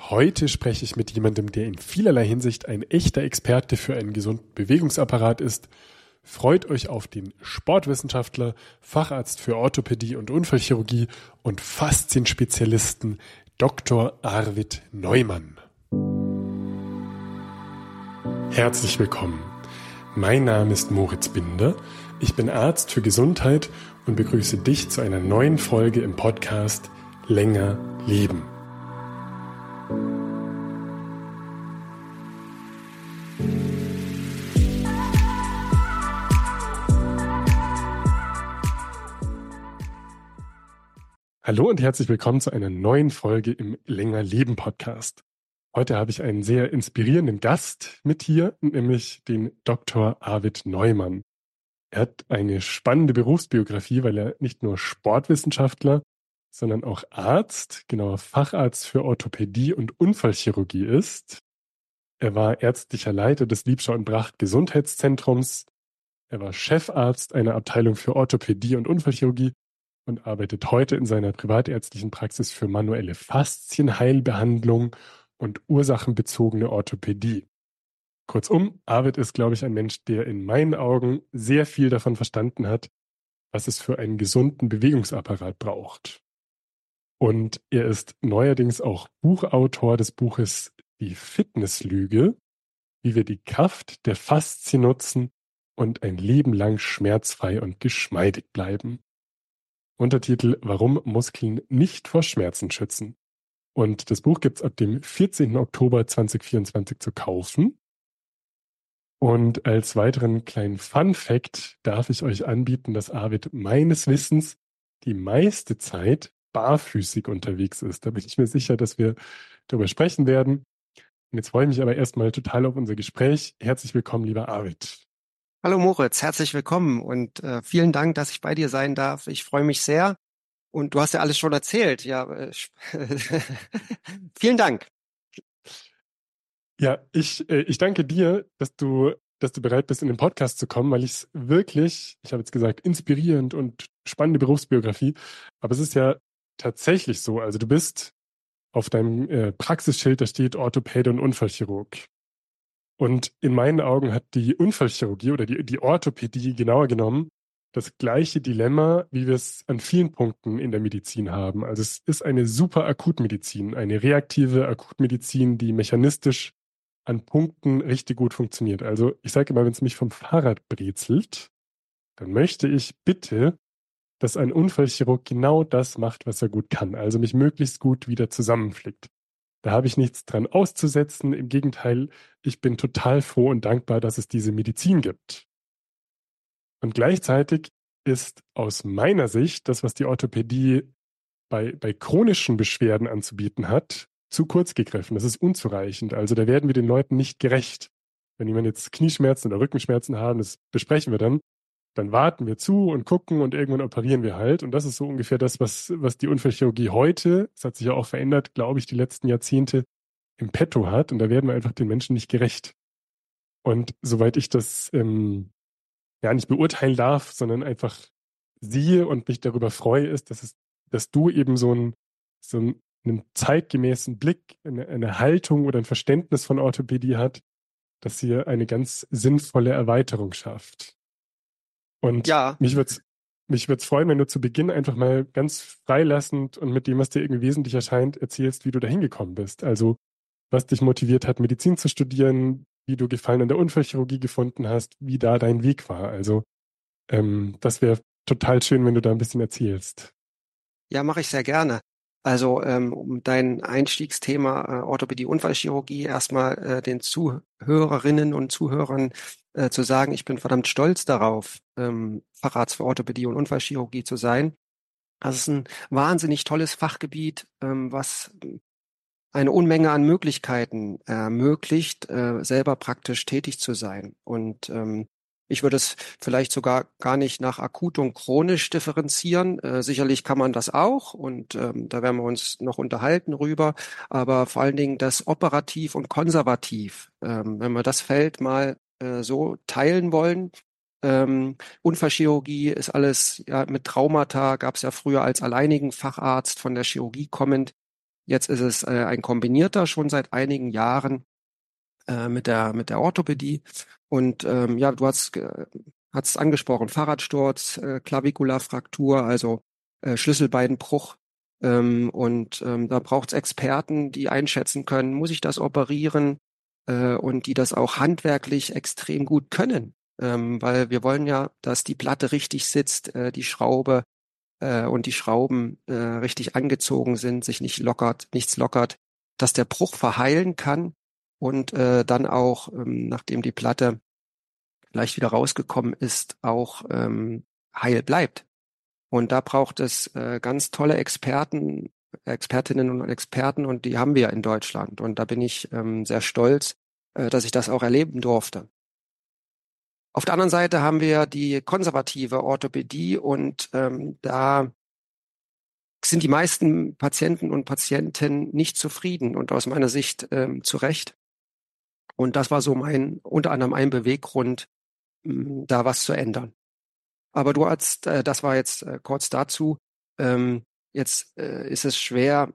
Heute spreche ich mit jemandem, der in vielerlei Hinsicht ein echter Experte für einen gesunden Bewegungsapparat ist. Freut euch auf den Sportwissenschaftler, Facharzt für Orthopädie und Unfallchirurgie und Faszienspezialisten Dr. Arvid Neumann. Herzlich willkommen. Mein Name ist Moritz Binder. Ich bin Arzt für Gesundheit und begrüße dich zu einer neuen Folge im Podcast Länger leben. Hallo und herzlich willkommen zu einer neuen Folge im Länger Leben Podcast. Heute habe ich einen sehr inspirierenden Gast mit hier, nämlich den Dr. Arvid Neumann. Er hat eine spannende Berufsbiografie, weil er nicht nur Sportwissenschaftler, sondern auch Arzt, genauer Facharzt für Orthopädie und Unfallchirurgie ist. Er war ärztlicher Leiter des Liebscher und Bracht Gesundheitszentrums. Er war Chefarzt einer Abteilung für Orthopädie und Unfallchirurgie und arbeitet heute in seiner privatärztlichen Praxis für manuelle Faszienheilbehandlung und ursachenbezogene Orthopädie. Kurzum, Arvid ist, glaube ich, ein Mensch, der in meinen Augen sehr viel davon verstanden hat, was es für einen gesunden Bewegungsapparat braucht. Und er ist neuerdings auch Buchautor des Buches Die Fitnesslüge, wie wir die Kraft der Faszien nutzen und ein Leben lang schmerzfrei und geschmeidig bleiben. Untertitel: Warum Muskeln nicht vor Schmerzen schützen. Und das Buch gibt es ab dem 14. Oktober 2024 zu kaufen. Und als weiteren kleinen Fun-Fact darf ich euch anbieten, dass Arvid meines Wissens die meiste Zeit barfüßig unterwegs ist. Da bin ich mir sicher, dass wir darüber sprechen werden. Und jetzt freue ich mich aber erstmal total auf unser Gespräch. Herzlich willkommen, lieber Arvid. Hallo Moritz, herzlich willkommen und vielen Dank, dass ich bei dir sein darf. Ich freue mich sehr und du hast ja alles schon erzählt. Ja, vielen Dank. Ja, ich danke dir, dass du bereit bist, in den Podcast zu kommen, weil ich es wirklich, ich habe jetzt gesagt, inspirierend und spannende Berufsbiografie, aber es ist ja tatsächlich so, also du bist auf deinem Praxisschild, da steht Orthopäde und Unfallchirurg. Und in meinen Augen hat die Unfallchirurgie oder die Orthopädie genauer genommen das gleiche Dilemma, wie wir es an vielen Punkten in der Medizin haben. Also es ist eine super Akutmedizin, eine reaktive Akutmedizin, die mechanistisch an Punkten richtig gut funktioniert. Also ich sage immer, wenn es mich vom Fahrrad brezelt, dann möchte ich bitte, dass ein Unfallchirurg genau das macht, was er gut kann. Also mich möglichst gut wieder zusammenflickt. Da habe ich nichts dran auszusetzen. Im Gegenteil, ich bin total froh und dankbar, dass es diese Medizin gibt. Und gleichzeitig ist aus meiner Sicht das, was die Orthopädie bei chronischen Beschwerden anzubieten hat, zu kurz gegriffen. Das ist unzureichend. Also da werden wir den Leuten nicht gerecht. Wenn jemand jetzt Knieschmerzen oder Rückenschmerzen haben, das besprechen wir dann warten wir zu und gucken und irgendwann operieren wir halt. Und das ist so ungefähr das, was die Unfallchirurgie heute, das hat sich ja auch verändert, glaube ich, die letzten Jahrzehnte im Petto hat. Und da werden wir einfach den Menschen nicht gerecht. Und soweit ich das nicht beurteilen darf, sondern einfach sehe und mich darüber freue, ist, dass du eben so einen zeitgemäßen Blick, eine Haltung oder ein Verständnis von Orthopädie hat, dass sie eine ganz sinnvolle Erweiterung schafft. Und Ja, mich würd's freuen, wenn du zu Beginn einfach mal ganz freilassend und mit dem, was dir irgendwie wesentlich erscheint, erzählst, wie du da hingekommen bist. Also, was dich motiviert hat, Medizin zu studieren, wie du Gefallen an der Unfallchirurgie gefunden hast, wie da dein Weg war. Also, das wäre total schön, wenn du da ein bisschen erzählst. ja, mache ich sehr gerne. Also um dein Einstiegsthema Orthopädie, Unfallchirurgie erstmal den Zuhörerinnen und Zuhörern zu sagen, ich bin verdammt stolz darauf, Facharzt für Orthopädie und Unfallchirurgie zu sein. Das ist ein wahnsinnig tolles Fachgebiet, was eine Unmenge an Möglichkeiten ermöglicht, selber praktisch tätig zu sein. Und ich würde es vielleicht sogar gar nicht nach akut und chronisch differenzieren. Sicherlich kann man das auch und da werden wir uns noch unterhalten rüber. Aber vor allen Dingen das operativ und konservativ, wenn wir das Feld mal so teilen wollen. Unfallchirurgie ist alles ja mit Traumata, gab es ja früher als alleinigen Facharzt von der Chirurgie kommend. Jetzt ist es ein kombinierter schon seit einigen Jahren mit der Orthopädie. Und ja, du hast angesprochen, Fahrradsturz, Clavikularfraktur, also Schlüsselbeinbruch. Da braucht es Experten, die einschätzen können, muss ich das operieren? Und die das auch handwerklich extrem gut können. Weil wir wollen ja, dass die Platte richtig sitzt, die Schraube und die Schrauben richtig angezogen sind, sich nichts lockert, dass der Bruch verheilen kann und dann auch, nachdem die Platte vielleicht wieder rausgekommen ist, auch heil bleibt. Und da braucht es ganz tolle Expertinnen und Experten, und die haben wir in Deutschland. Und da bin ich sehr stolz, dass ich das auch erleben durfte. Auf der anderen Seite haben wir die konservative Orthopädie, und da sind die meisten Patienten und Patienten nicht zufrieden, und aus meiner Sicht zu Recht. Und das war so unter anderem ein Beweggrund, da was zu ändern. Aber das war jetzt kurz dazu. Jetzt ist es schwer,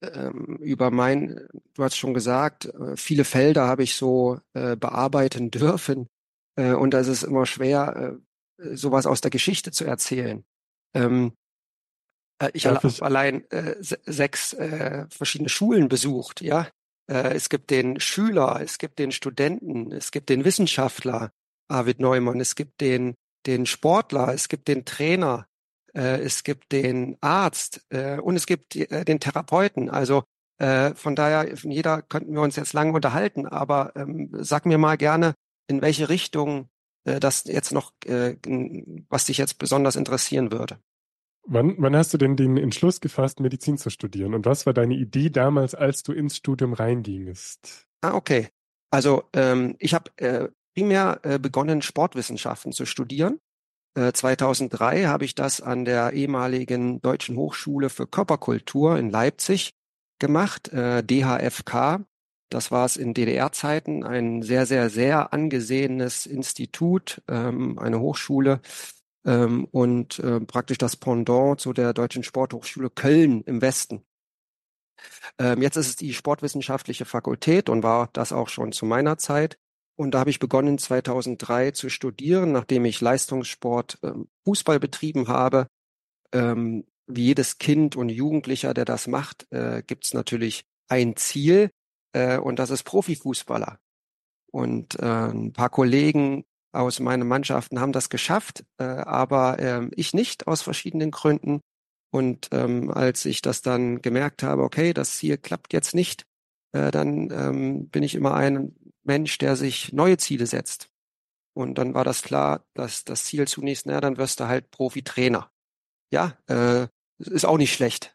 du hast schon gesagt, viele Felder habe ich so bearbeiten dürfen. Und da ist es immer schwer, sowas aus der Geschichte zu erzählen. Ähm, Ich Darf habe ich, allein 6 verschiedene Schulen besucht, ja. Es gibt den Schüler, es gibt den Studenten, es gibt den Wissenschaftler, Arvid Neumann, es gibt den Sportler, es gibt den Trainer, es gibt den Arzt und es gibt den Therapeuten. Also von daher, von jeder könnten wir uns jetzt lange unterhalten, aber sag mir mal gerne, in welche Richtung das jetzt noch, was dich jetzt besonders interessieren würde. wann hast du denn den Entschluss gefasst, Medizin zu studieren? Und was war deine Idee damals, als du ins Studium reingingst? Ah, okay. Also ich habe primär begonnen, Sportwissenschaften zu studieren. 2003 habe ich das an der ehemaligen Deutschen Hochschule für Körperkultur in Leipzig gemacht, DHFK. Das war es in DDR-Zeiten, ein sehr, sehr, sehr angesehenes Institut, eine Hochschule und praktisch das Pendant zu der Deutschen Sporthochschule Köln im Westen. Jetzt ist es die Sportwissenschaftliche Fakultät und war das auch schon zu meiner Zeit. Und da habe ich begonnen 2003 zu studieren, nachdem ich Leistungssport, Fußball betrieben habe. Wie jedes Kind und Jugendlicher, der das macht, gibt es natürlich ein Ziel, und das ist Profifußballer. Und ein paar Kollegen aus meinen Mannschaften haben das geschafft, aber ich nicht, aus verschiedenen Gründen. Und als ich das dann gemerkt habe, okay, das Ziel klappt jetzt nicht, dann bin ich immer ein Mensch, der sich neue Ziele setzt. Und dann war das klar, dass das Ziel zunächst, naja, dann wirst du halt Profitrainer. Ja, ist auch nicht schlecht.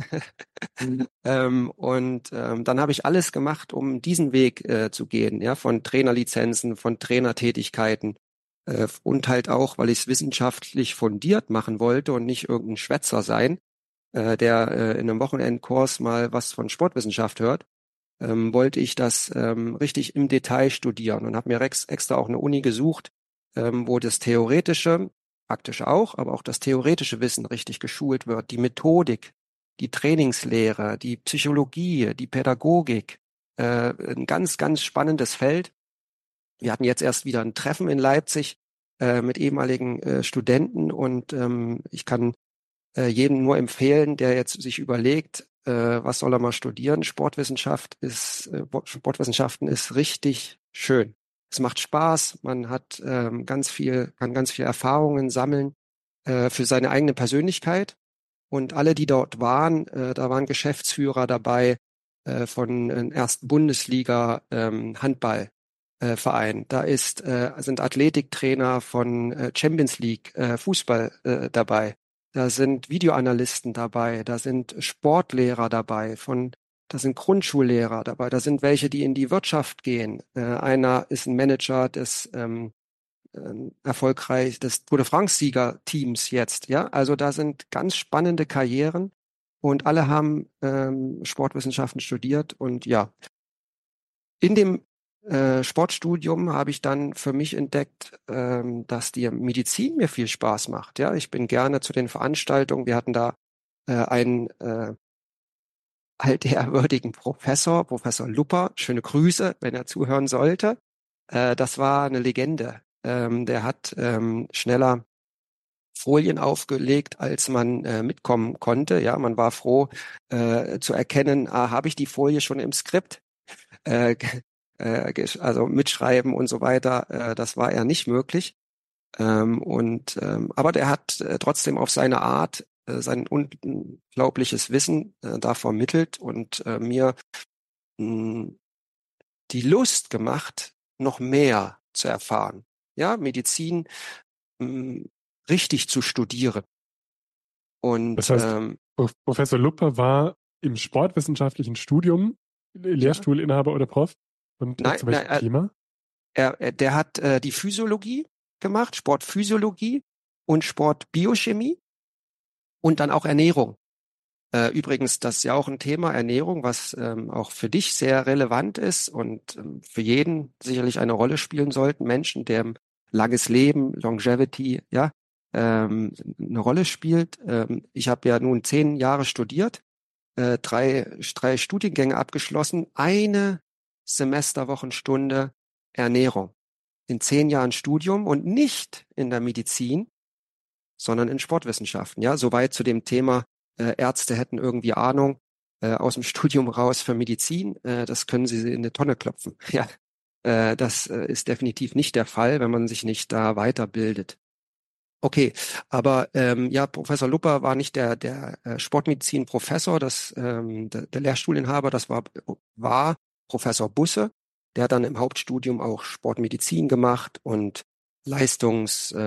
Dann habe ich alles gemacht, um diesen Weg zu gehen, ja, von Trainerlizenzen, von Trainertätigkeiten und halt auch, weil ich es wissenschaftlich fundiert machen wollte und nicht irgendein Schwätzer sein, der in einem Wochenendkurs mal was von Sportwissenschaft hört, wollte ich das richtig im Detail studieren und habe mir extra auch eine Uni gesucht, wo das theoretische, praktisch auch, aber auch das theoretische Wissen richtig geschult wird, die Methodik, die Trainingslehre, die Psychologie, die Pädagogik, ein ganz, ganz spannendes Feld. Wir hatten jetzt erst wieder ein Treffen in Leipzig mit ehemaligen Studenten, und ich kann jedem nur empfehlen, der jetzt sich überlegt, was soll er mal studieren. Sportwissenschaften ist richtig schön. Es macht Spaß, man hat kann ganz viel Erfahrungen sammeln für seine eigene Persönlichkeit. Und alle, die dort waren, da waren Geschäftsführer dabei von ersten Bundesliga Handball. Verein. Sind Athletiktrainer von Champions League Fußball dabei. Da sind Videoanalysten dabei, da sind Sportlehrer dabei, da sind Grundschullehrer dabei, da sind welche, die in die Wirtschaft gehen. Einer ist ein Manager des Tour de France-Sieger-Teams jetzt, ja. Also da sind ganz spannende Karrieren, und alle haben Sportwissenschaften studiert, und ja, in dem Sportstudium habe ich dann für mich entdeckt, dass die Medizin mir viel Spaß macht. Ja, ich bin gerne zu den Veranstaltungen. Wir hatten da ein altehrwürdigen Professor Lupper, schöne Grüße, wenn er zuhören sollte. Das war eine Legende. Der hat schneller Folien aufgelegt, als man mitkommen konnte. Ja, man war froh zu erkennen, habe ich die Folie schon im Skript? Äh, also mitschreiben und so weiter, das war eher nicht möglich. Aber der hat trotzdem auf seine Art sein unglaubliches Wissen da vermittelt und mir mh, die Lust gemacht, noch mehr zu erfahren. Ja, Medizin mh, richtig zu studieren. Das Und heißt, Professor Lupper war im sportwissenschaftlichen Studium ja, Lehrstuhlinhaber oder Prof. Und nein, zu nein, welchem Thema? der hat die Physiologie gemacht, Sportphysiologie und Sportbiochemie und dann auch Ernährung. Übrigens, das ist ja auch ein Thema Ernährung, was auch für dich sehr relevant ist und für jeden sicherlich eine Rolle spielen sollten. Menschen, deren langes Leben, Longevity, ja, eine Rolle spielt. Ich habe ja nun 10 Jahre studiert, drei Studiengänge abgeschlossen, eine Semesterwochenstunde Ernährung in 10 Jahren Studium und nicht in der Medizin, sondern in Sportwissenschaften. Ja, soweit zu dem Thema, Ärzte hätten irgendwie Ahnung aus dem Studium raus für Medizin. Das können sie in eine Tonne klopfen. Ja, das ist definitiv nicht der Fall, wenn man sich nicht da weiterbildet. Okay, aber ja, Professor Lupper war nicht der Sportmedizin-Professor, der Lehrstuhlinhaber, das war Professor Busse, der hat dann im Hauptstudium auch Sportmedizin gemacht und Leistungs,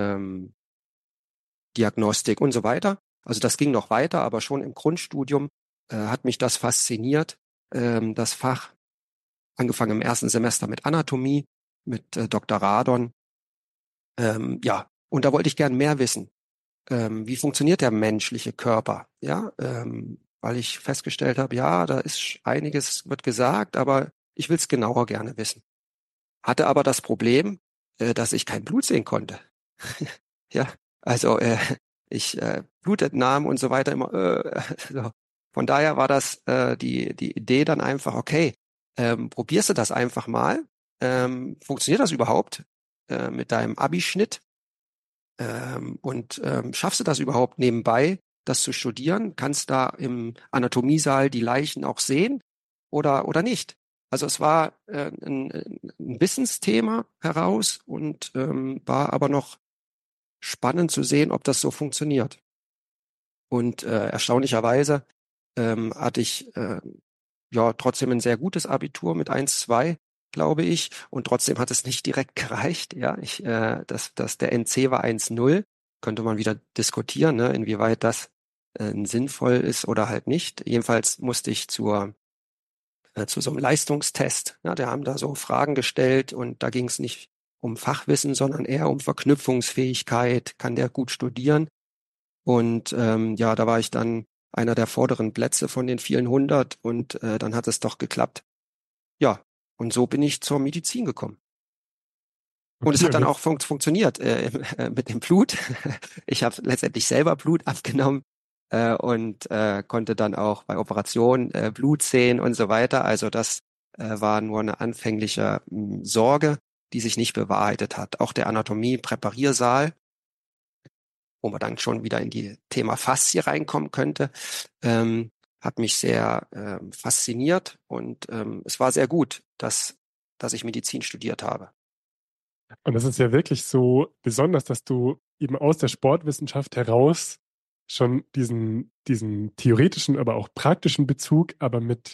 Diagnostik und so weiter. Also das ging noch weiter, aber schon im Grundstudium hat mich das fasziniert, das Fach, angefangen im ersten Semester mit Anatomie, mit Dr. Radon. Ja, und da wollte ich gern mehr wissen. Wie funktioniert der menschliche Körper? Ja, weil ich festgestellt habe, ja, da ist einiges wird gesagt, aber ich will es genauer gerne wissen. Hatte aber das Problem, dass ich kein Blut sehen konnte. Ja, also ich Blut entnahm und so weiter immer. So. Von daher war das die Idee dann einfach, okay, probierst du das einfach mal. Funktioniert das überhaupt mit deinem Abischnitt? Schaffst du das überhaupt nebenbei, das zu studieren? Kannst da im Anatomiesaal die Leichen auch sehen oder nicht? Also es war ein Wissensthema heraus und war aber noch spannend zu sehen, ob das so funktioniert. Und erstaunlicherweise hatte ich ja trotzdem ein sehr gutes Abitur mit 1,2, glaube ich, und trotzdem hat es nicht direkt gereicht. Ja, der NC war 1,0. Könnte man wieder diskutieren, ne, inwieweit das sinnvoll ist oder halt nicht. Jedenfalls musste ich zu so einem Leistungstest. Ja, der haben da so Fragen gestellt und da ging es nicht um Fachwissen, sondern eher um Verknüpfungsfähigkeit. Kann der gut studieren? Und ja, da war ich dann einer der vorderen Plätze von den vielen 100 und dann hat es doch geklappt. Ja, und so bin ich zur Medizin gekommen. Und es Okay, hat und dann auch jetzt, funktioniert mit dem Blut. Ich habe letztendlich selber Blut abgenommen und konnte dann auch bei Operationen Blut sehen und so weiter. Also das war nur eine anfängliche Sorge, die sich nicht bewahrheitet hat. Auch der Anatomie-Präpariersaal, wo man dann schon wieder in die Thema Faszie reinkommen könnte, ähm, hat mich sehr fasziniert und es war sehr gut, dass ich Medizin studiert habe. und das ist ja wirklich so besonders, dass du eben aus der Sportwissenschaft heraus schon diesen theoretischen, aber auch praktischen Bezug, aber mit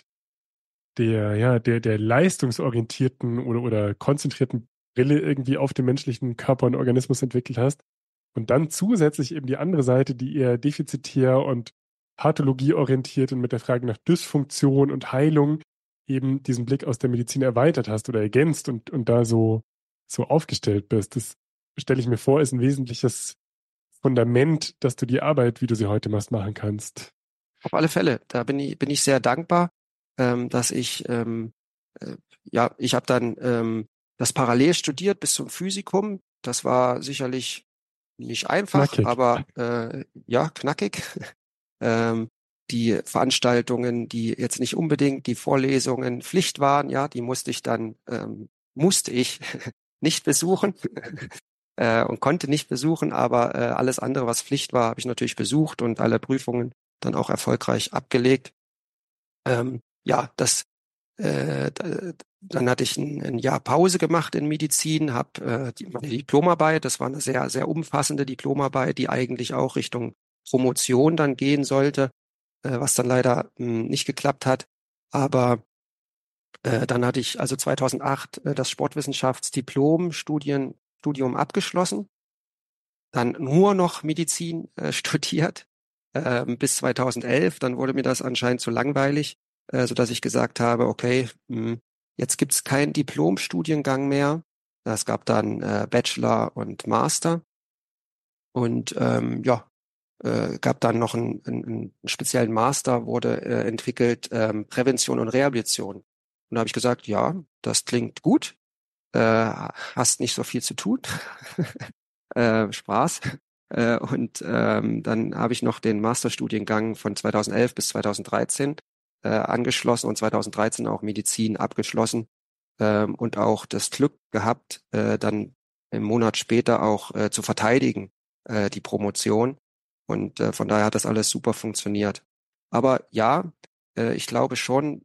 der leistungsorientierten oder konzentrierten Brille irgendwie auf den menschlichen Körper und Organismus entwickelt hast. Und dann zusätzlich eben die andere Seite, die eher defizitär und pathologieorientiert und mit der Frage nach Dysfunktion und Heilung eben diesen Blick aus der Medizin erweitert hast oder ergänzt und da so aufgestellt bist. Das stelle ich mir vor, ist ein wesentliches Fundament, dass du die Arbeit, wie du sie heute machst, machen kannst. Auf alle Fälle, da bin ich sehr dankbar, dass äh, ich habe dann das parallel studiert bis zum Physikum. Das war sicherlich nicht einfach, Knackig. aber ja, knackig. Ähm, die Veranstaltungen, die jetzt nicht unbedingt die Vorlesungen Pflicht waren, ja, die musste ich nicht besuchen und konnte nicht besuchen, aber alles andere, was Pflicht war, habe ich natürlich besucht und alle Prüfungen dann auch erfolgreich abgelegt. Ja, dann hatte ich ein Jahr Pause gemacht in Medizin, habe meine Diplomarbeit, das war eine sehr, sehr umfassende Diplomarbeit, die eigentlich auch Richtung Promotion dann gehen sollte, was dann leider nicht geklappt hat. Aber dann hatte ich also 2008 das Sportwissenschaftsdiplom-Studium abgeschlossen, dann nur noch Medizin studiert bis 2011. Dann wurde mir das anscheinend zu langweilig, sodass ich gesagt habe, okay, jetzt gibt's keinen Diplom-Studiengang mehr. Es gab dann Bachelor und Master und gab dann noch einen speziellen Master, wurde entwickelt, Prävention und Rehabilitation. Und da habe ich gesagt, ja, das klingt gut, hast nicht so viel zu tun, Spaß. Dann habe ich noch den Masterstudiengang von 2011 bis 2013 angeschlossen und 2013 auch Medizin abgeschlossen und auch das Glück gehabt, dann im Monat später auch zu verteidigen, die Promotion. Und von daher hat das alles super funktioniert. Aber ja, ich glaube schon,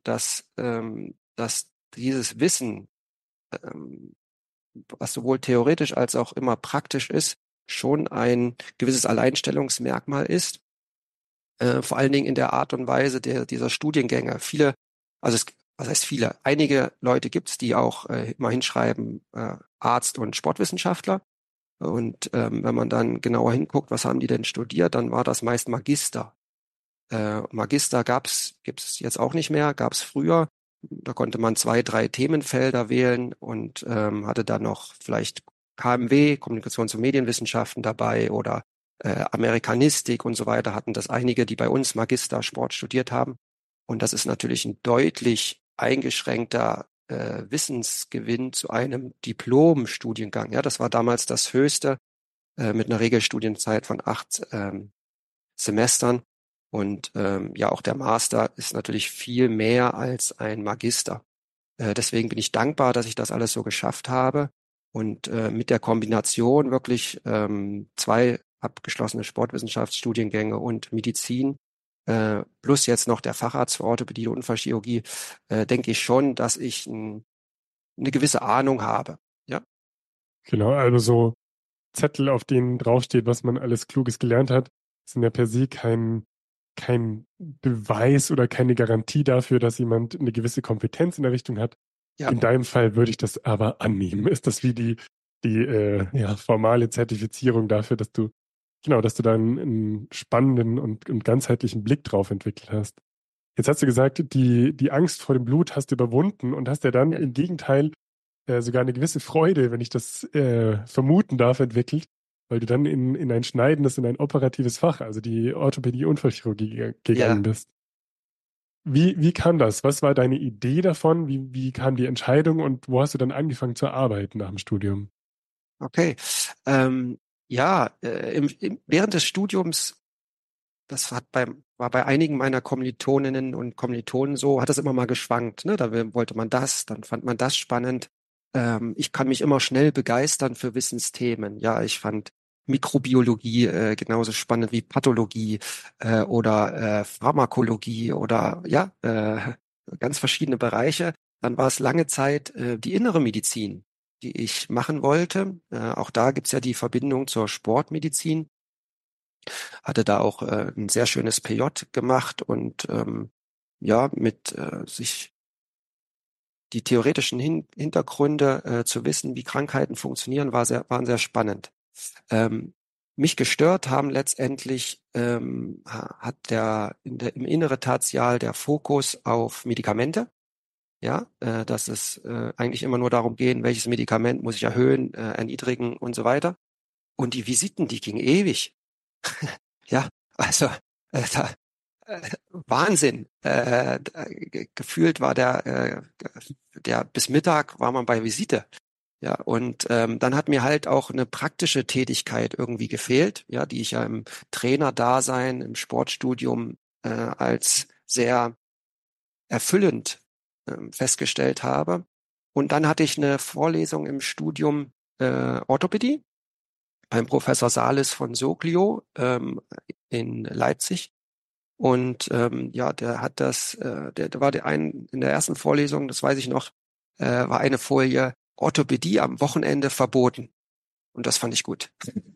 dass dieses Wissen, ähm, was sowohl theoretisch als auch immer praktisch ist, schon ein gewisses Alleinstellungsmerkmal ist. Vor allen Dingen in der Art und Weise dieser Studiengänge. Was heißt viele? Einige Leute gibt es, die auch immer hinschreiben, Arzt und Sportwissenschaftler. Und wenn man dann genauer hinguckt, was haben die denn studiert, dann war das meist Magister. Magister gibt es jetzt auch nicht mehr, gab es früher. Da konnte man 2, 3 Themenfelder wählen und hatte dann noch vielleicht KMW, Kommunikations- und Medienwissenschaften dabei oder Amerikanistik und so weiter, hatten das einige, die bei uns Magister Sport studiert haben. Und das ist natürlich ein deutlich eingeschränkter Wissensgewinn zu einem Diplom-Studiengang. Ja, das war damals das Höchste mit einer Regelstudienzeit von 8 Semestern. Und ja, auch der Master ist natürlich viel mehr als ein Magister. Deswegen bin ich dankbar, dass ich das alles so geschafft habe. Und mit der Kombination wirklich 2 abgeschlossene Sportwissenschaftsstudiengänge und Medizin, plus jetzt noch der Facharzt für Orthopädie und Unfallchirurgie, denke ich schon, dass ich eine gewisse Ahnung habe. Ja, Genau, also so Zettel, auf denen draufsteht, was man alles Kluges gelernt hat, sind ja per se kein Beweis oder keine Garantie dafür, dass jemand eine gewisse Kompetenz in der Richtung hat. ja, In deinem Fall würde ich das aber annehmen. Ist das wie die formale Zertifizierung dafür, dass du da einen spannenden und ganzheitlichen Blick drauf entwickelt hast. Jetzt hast du gesagt, die Angst vor dem Blut hast du überwunden und hast ja dann im Gegenteil sogar eine gewisse Freude, wenn ich das vermuten darf, entwickelt, weil du dann in ein schneidendes, in ein operatives Fach, also die Orthopädie-Unfallchirurgie gegangen ja. bist. Wie kam das? Was war deine Idee davon? Wie kam die Entscheidung und wo hast du dann angefangen zu arbeiten nach dem Studium? Okay. Ähm, ja, während des Studiums, war bei einigen meiner Kommilitoninnen und Kommilitonen so, hat das immer mal geschwankt, ne? Wollte man das, dann fand man das spannend. Ich kann mich immer schnell begeistern für Wissensthemen. Ja, ich fand Mikrobiologie genauso spannend wie Pathologie oder Pharmakologie oder ja, ganz verschiedene Bereiche. Dann war es lange Zeit die innere Medizin, die ich machen wollte. Auch da gibt's ja die Verbindung zur Sportmedizin. Hatte da auch ein sehr schönes PJ gemacht und ja, mit sich die theoretischen Hintergründe zu wissen, wie Krankheiten funktionieren, waren sehr spannend. Ähm, Mich gestört haben letztendlich hat im innere Tertial der Fokus auf Medikamente. Ja, dass es eigentlich immer nur darum gehen, welches Medikament muss ich erhöhen, erniedrigen und so weiter. Und die Visiten, die gingen ewig. Ja, also da, Wahnsinn. Gefühlt war der bis Mittag war man bei Visite. Ja, und dann hat mir halt auch eine praktische Tätigkeit irgendwie gefehlt, ja, die ich ja im Trainerdasein, im Sportstudium als sehr erfüllend festgestellt habe. Und dann hatte ich eine Vorlesung im Studium Orthopädie beim Professor Sales von Soglio in Leipzig. Und ja, der hat der war in der ersten Vorlesung, das weiß ich noch, war eine Folie Orthopädie am Wochenende verboten. Und das fand ich gut.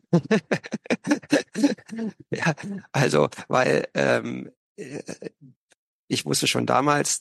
Ja, also, weil ich wusste schon damals,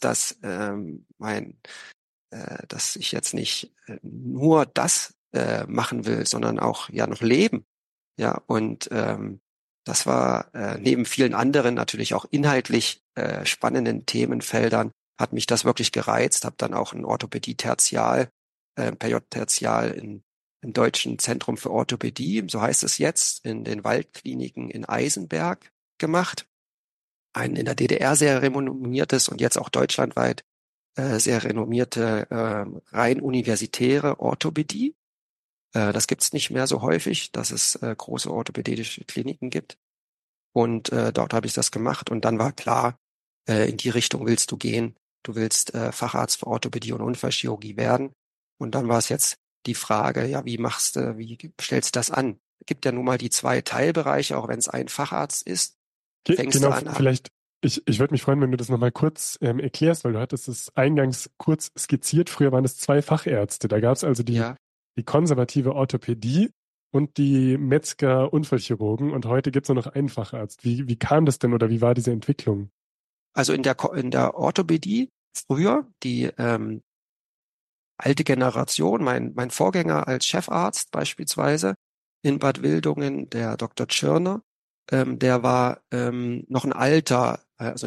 dass ich jetzt nicht nur das machen will, sondern auch ja noch leben. Ja, und das war neben vielen anderen natürlich auch inhaltlich spannenden Themenfeldern, hat mich das wirklich gereizt, habe dann auch ein Orthopädie-Tertial, PJ-Tertial im Deutschen Zentrum für Orthopädie, so heißt es jetzt, in den Waldkliniken in Eisenberg gemacht. Ein in der DDR sehr renommiertes und jetzt auch deutschlandweit sehr renommierte rein universitäre Orthopädie. Das gibt's nicht mehr so häufig, dass es große orthopädische Kliniken gibt. Und dort habe ich das gemacht und dann war klar, in die Richtung willst du gehen. Du willst Facharzt für Orthopädie und Unfallchirurgie werden. Und dann war es jetzt die Frage, ja, wie stellst du das an? Es gibt ja nun mal die zwei Teilbereiche, auch wenn es ein Facharzt ist, fängst du Genau, an. vielleicht, ich würde mich freuen, wenn du das nochmal kurz erklärst, weil du hattest es eingangs kurz skizziert. Früher waren es zwei Fachärzte. Da gab es also Ja, die konservative Orthopädie und die Metzger-Unfallchirurgen und heute gibt es nur noch einen Facharzt. Wie kam das denn oder wie war diese Entwicklung? also in der Orthopädie früher, die alte Generation, mein Vorgänger als Chefarzt beispielsweise in Bad Wildungen, der Dr. Tschirner, der war noch ein alter, also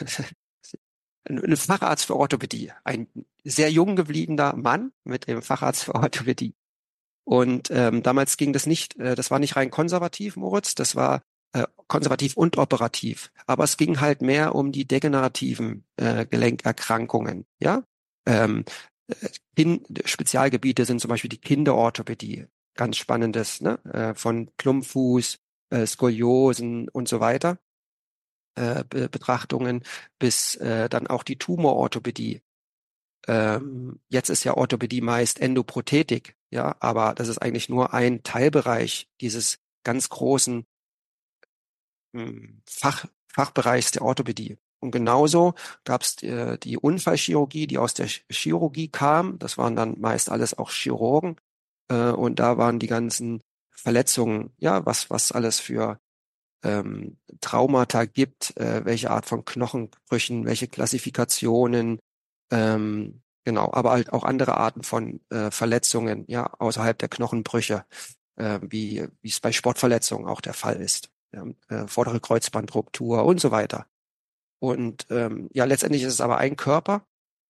ein Facharzt für Orthopädie, ein sehr jung gebliebener Mann mit dem Facharzt für Orthopädie. Und damals ging das nicht, das war nicht rein konservativ, Moritz, das war konservativ und operativ. Aber es ging halt mehr um die Gelenkerkrankungen, ja. Ähm, Spezialgebiete sind zum Beispiel die Kinderorthopädie, ganz spannendes, ne? Von Klumpfuß, Skoliosen und so weiter, Betrachtungen bis dann auch die Tumororthopädie. Jetzt ist ja Orthopädie meist Endoprothetik, ja, aber das ist eigentlich nur ein Teilbereich dieses ganz großen Fachbereichs der Orthopädie. Und genauso gab es die Unfallchirurgie, die aus der Chirurgie kam. Das waren dann meist alles auch Chirurgen. Und da waren die ganzen Verletzungen, ja, was alles für Traumata gibt, welche Art von Knochenbrüchen, welche Klassifikationen, genau, aber halt auch andere Arten von Verletzungen, ja, außerhalb der Knochenbrüche, wie es bei Sportverletzungen auch der Fall ist. Ja, vordere Kreuzbandruptur und so weiter. Und ja, letztendlich ist es aber ein Körper.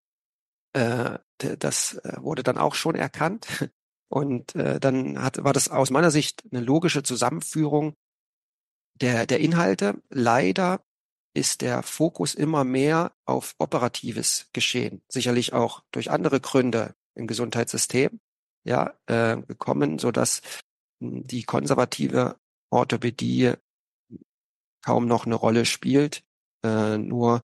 Das wurde dann auch schon erkannt. Und dann war das aus meiner Sicht eine logische Zusammenführung der Inhalte. Leider ist der Fokus immer mehr auf operatives Geschehen. Sicherlich auch durch andere Gründe im Gesundheitssystem, ja, gekommen, so dass die konservative Orthopädie kaum noch eine Rolle spielt, nur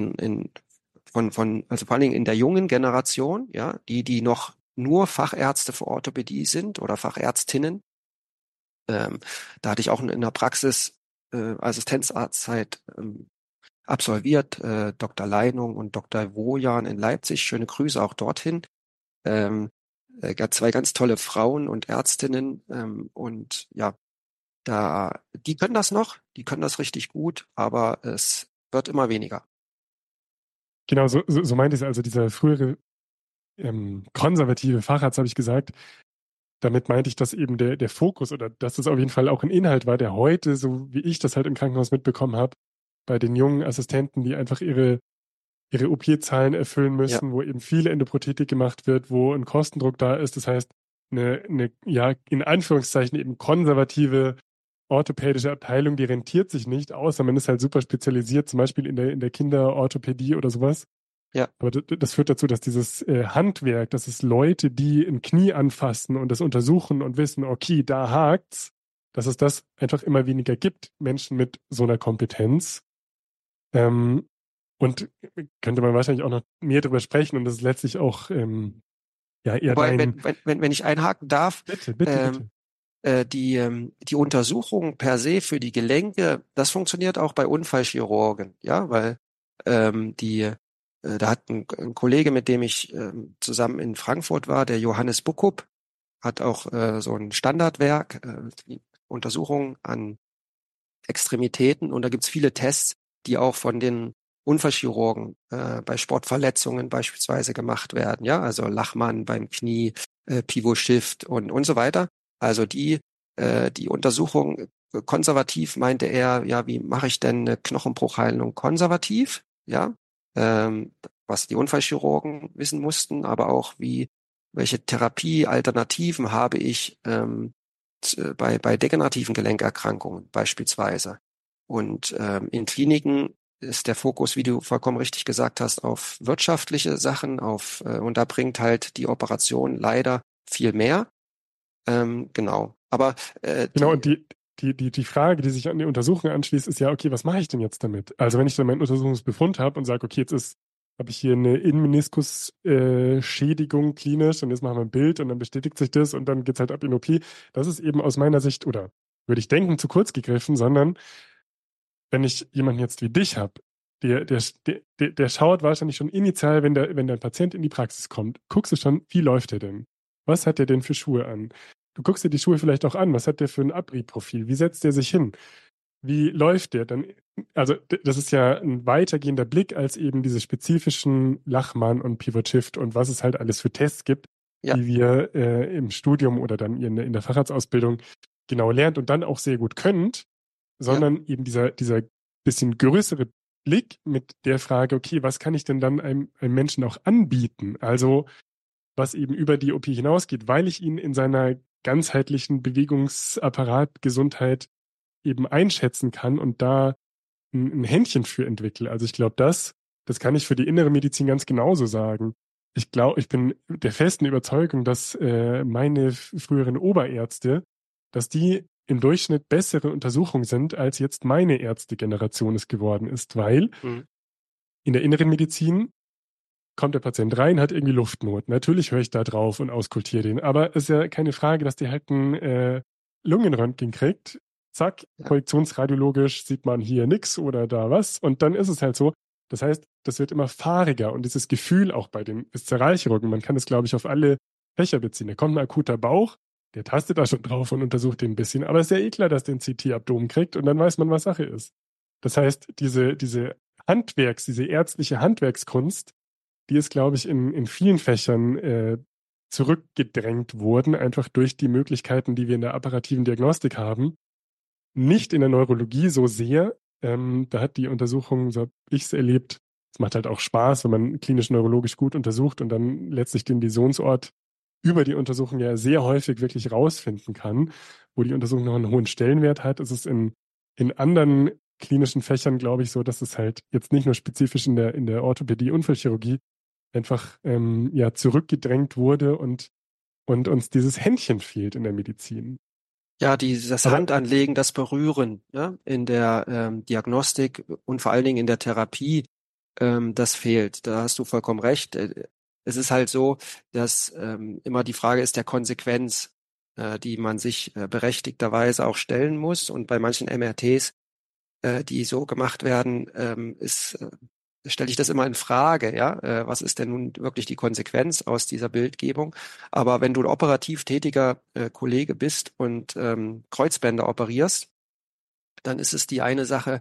also vor allen Dingen in der jungen Generation, ja, die noch nur Fachärzte für Orthopädie sind oder Fachärztinnen. Da hatte ich auch in der Praxis Assistenzarztzeit absolviert, Dr. Leinung und Dr. Wojan in Leipzig. Schöne Grüße auch dorthin. Zwei ganz tolle Frauen und Ärztinnen und ja, die können das noch, die können das richtig gut, aber es wird immer weniger. Genau, so meinte ich es. Also dieser frühere konservative Facharzt, habe ich gesagt. Damit meinte ich, dass eben der Fokus oder dass das auf jeden Fall auch ein Inhalt war, der heute, so wie ich das halt im Krankenhaus mitbekommen habe, bei den jungen Assistenten, die einfach ihre OP-Zahlen erfüllen Ja, müssen, wo eben viel Endoprothetik gemacht wird, wo ein Kostendruck da ist. Das heißt, eine ja, in Anführungszeichen eben konservative orthopädische Abteilung, die rentiert sich nicht, außer man ist halt super spezialisiert, zum Beispiel in der Kinderorthopädie oder sowas. ja, Aber das führt dazu, dass dieses Handwerk, dass es Leute, die ein Knie anfassen und das untersuchen und wissen, okay, da hakt's, dass es das einfach immer weniger gibt, Menschen mit so einer Kompetenz. Und könnte man wahrscheinlich auch noch mehr darüber sprechen und das ist letztlich auch ja eher Wobei, dein. wenn ich einhaken darf, Bitte, bitte, ähm, bitte. die Untersuchung per se für die Gelenke, das funktioniert auch bei Unfallchirurgen, ja, weil da hat ein Kollege, mit dem ich zusammen in Frankfurt war, der Johannes Buckup, hat auch so ein Standardwerk, die Untersuchung an Extremitäten und da gibt's viele Tests, die auch von den Unfallchirurgen bei Sportverletzungen beispielsweise gemacht werden, ja, also Lachmann beim Knie, Pivot Shift und so weiter. Also die Untersuchung konservativ meinte er, ja, wie mache ich denn eine Knochenbruchheilung konservativ, ja, was die Unfallchirurgen wissen mussten, aber auch welche Therapiealternativen habe ich bei degenerativen Gelenkerkrankungen beispielsweise. Und in Kliniken ist der Fokus, wie du vollkommen richtig gesagt hast, auf wirtschaftliche Sachen, und da bringt halt die Operation leider viel mehr. Genau. Aber Genau, und die Frage, die sich an die Untersuchung anschließt, ist ja, okay, was mache ich denn jetzt damit? Also wenn ich dann meinen Untersuchungsbefund habe und sage, okay, habe ich hier eine Innenmeniskus-Schädigung klinisch und jetzt machen wir ein Bild und dann bestätigt sich das und dann geht's halt ab in OP. Das ist eben aus meiner Sicht, oder würde ich denken, zu kurz gegriffen, sondern wenn ich jemanden jetzt wie dich habe, der schaut wahrscheinlich schon initial, wenn der Patient in die Praxis kommt, guckst du schon, wie läuft der denn? Was hat der denn für Schuhe an? Du guckst dir die Schuhe vielleicht auch an. Was hat der für ein Abriebprofil? Wie setzt der sich hin? Wie läuft der dann? Also, das ist ja ein weitergehender Blick als eben diese spezifischen Lachmann und Pivot Shift und was es halt alles für Tests gibt, ja, die wir im Studium oder dann in der Facharztausbildung genau lernt und dann auch sehr gut könnt, ja, sondern eben dieser bisschen größere Blick mit der Frage, okay, was kann ich denn dann einem Menschen auch anbieten? Also, was eben über die OP hinausgeht, weil ich ihn in seiner ganzheitlichen Bewegungsapparat, Gesundheit eben einschätzen kann und da ein Händchen für entwickle. Also ich glaube, das kann ich für die innere Medizin ganz genauso sagen. Ich glaube, ich bin der festen Überzeugung, dass meine früheren Oberärzte, dass die im Durchschnitt bessere Untersuchungen sind, als jetzt meine Ärztegeneration es geworden ist, weil mhm. in der inneren Medizin kommt der Patient rein, hat irgendwie Luftnot. Natürlich höre ich da drauf und auskultiere den. Aber es ist ja keine Frage, dass der halt ein Lungenröntgen kriegt. Zack, Ja, projektionsradiologisch sieht man hier nix oder da was. Und dann ist es halt so. Das heißt, das wird immer fahriger. Und dieses Gefühl auch bei den Viszeralchirurgen, man kann es, glaube ich, auf alle Fächer beziehen. Da kommt ein akuter Bauch, der tastet da schon drauf und untersucht den ein bisschen. Aber es ist ja eh klar, dass der ein CT-Abdomen kriegt und dann weiß man, was Sache ist. Das heißt, diese diese ärztliche Handwerkskunst, die ist, glaube ich, in vielen Fächern zurückgedrängt wurden, einfach durch die Möglichkeiten, die wir in der apparativen Diagnostik haben. Nicht in der Neurologie so sehr. Da hat die Untersuchung, so habe ich es erlebt, es macht halt auch Spaß, wenn man klinisch neurologisch gut untersucht und dann letztlich den Läsionsort über die Untersuchung ja sehr häufig wirklich rausfinden kann, wo die Untersuchung noch einen hohen Stellenwert hat. Es ist in anderen klinischen Fächern, glaube ich, so, dass es halt jetzt nicht nur spezifisch in der Orthopädie, Unfallchirurgie einfach ja zurückgedrängt wurde und uns dieses Händchen fehlt in der Medizin. ja, das Aber Handanlegen, das Berühren, ja, in der Diagnostik und vor allen Dingen in der Therapie, das fehlt. Da hast du vollkommen recht. Es ist halt so, dass immer die Frage ist der Konsequenz, die man sich berechtigterweise auch stellen muss. Und bei manchen MRTs, die so gemacht werden, stelle ich das immer in Frage, ja, was ist denn nun wirklich die Konsequenz aus dieser Bildgebung? Aber wenn du ein operativ tätiger Kollege bist und Kreuzbänder operierst, dann ist es die eine Sache,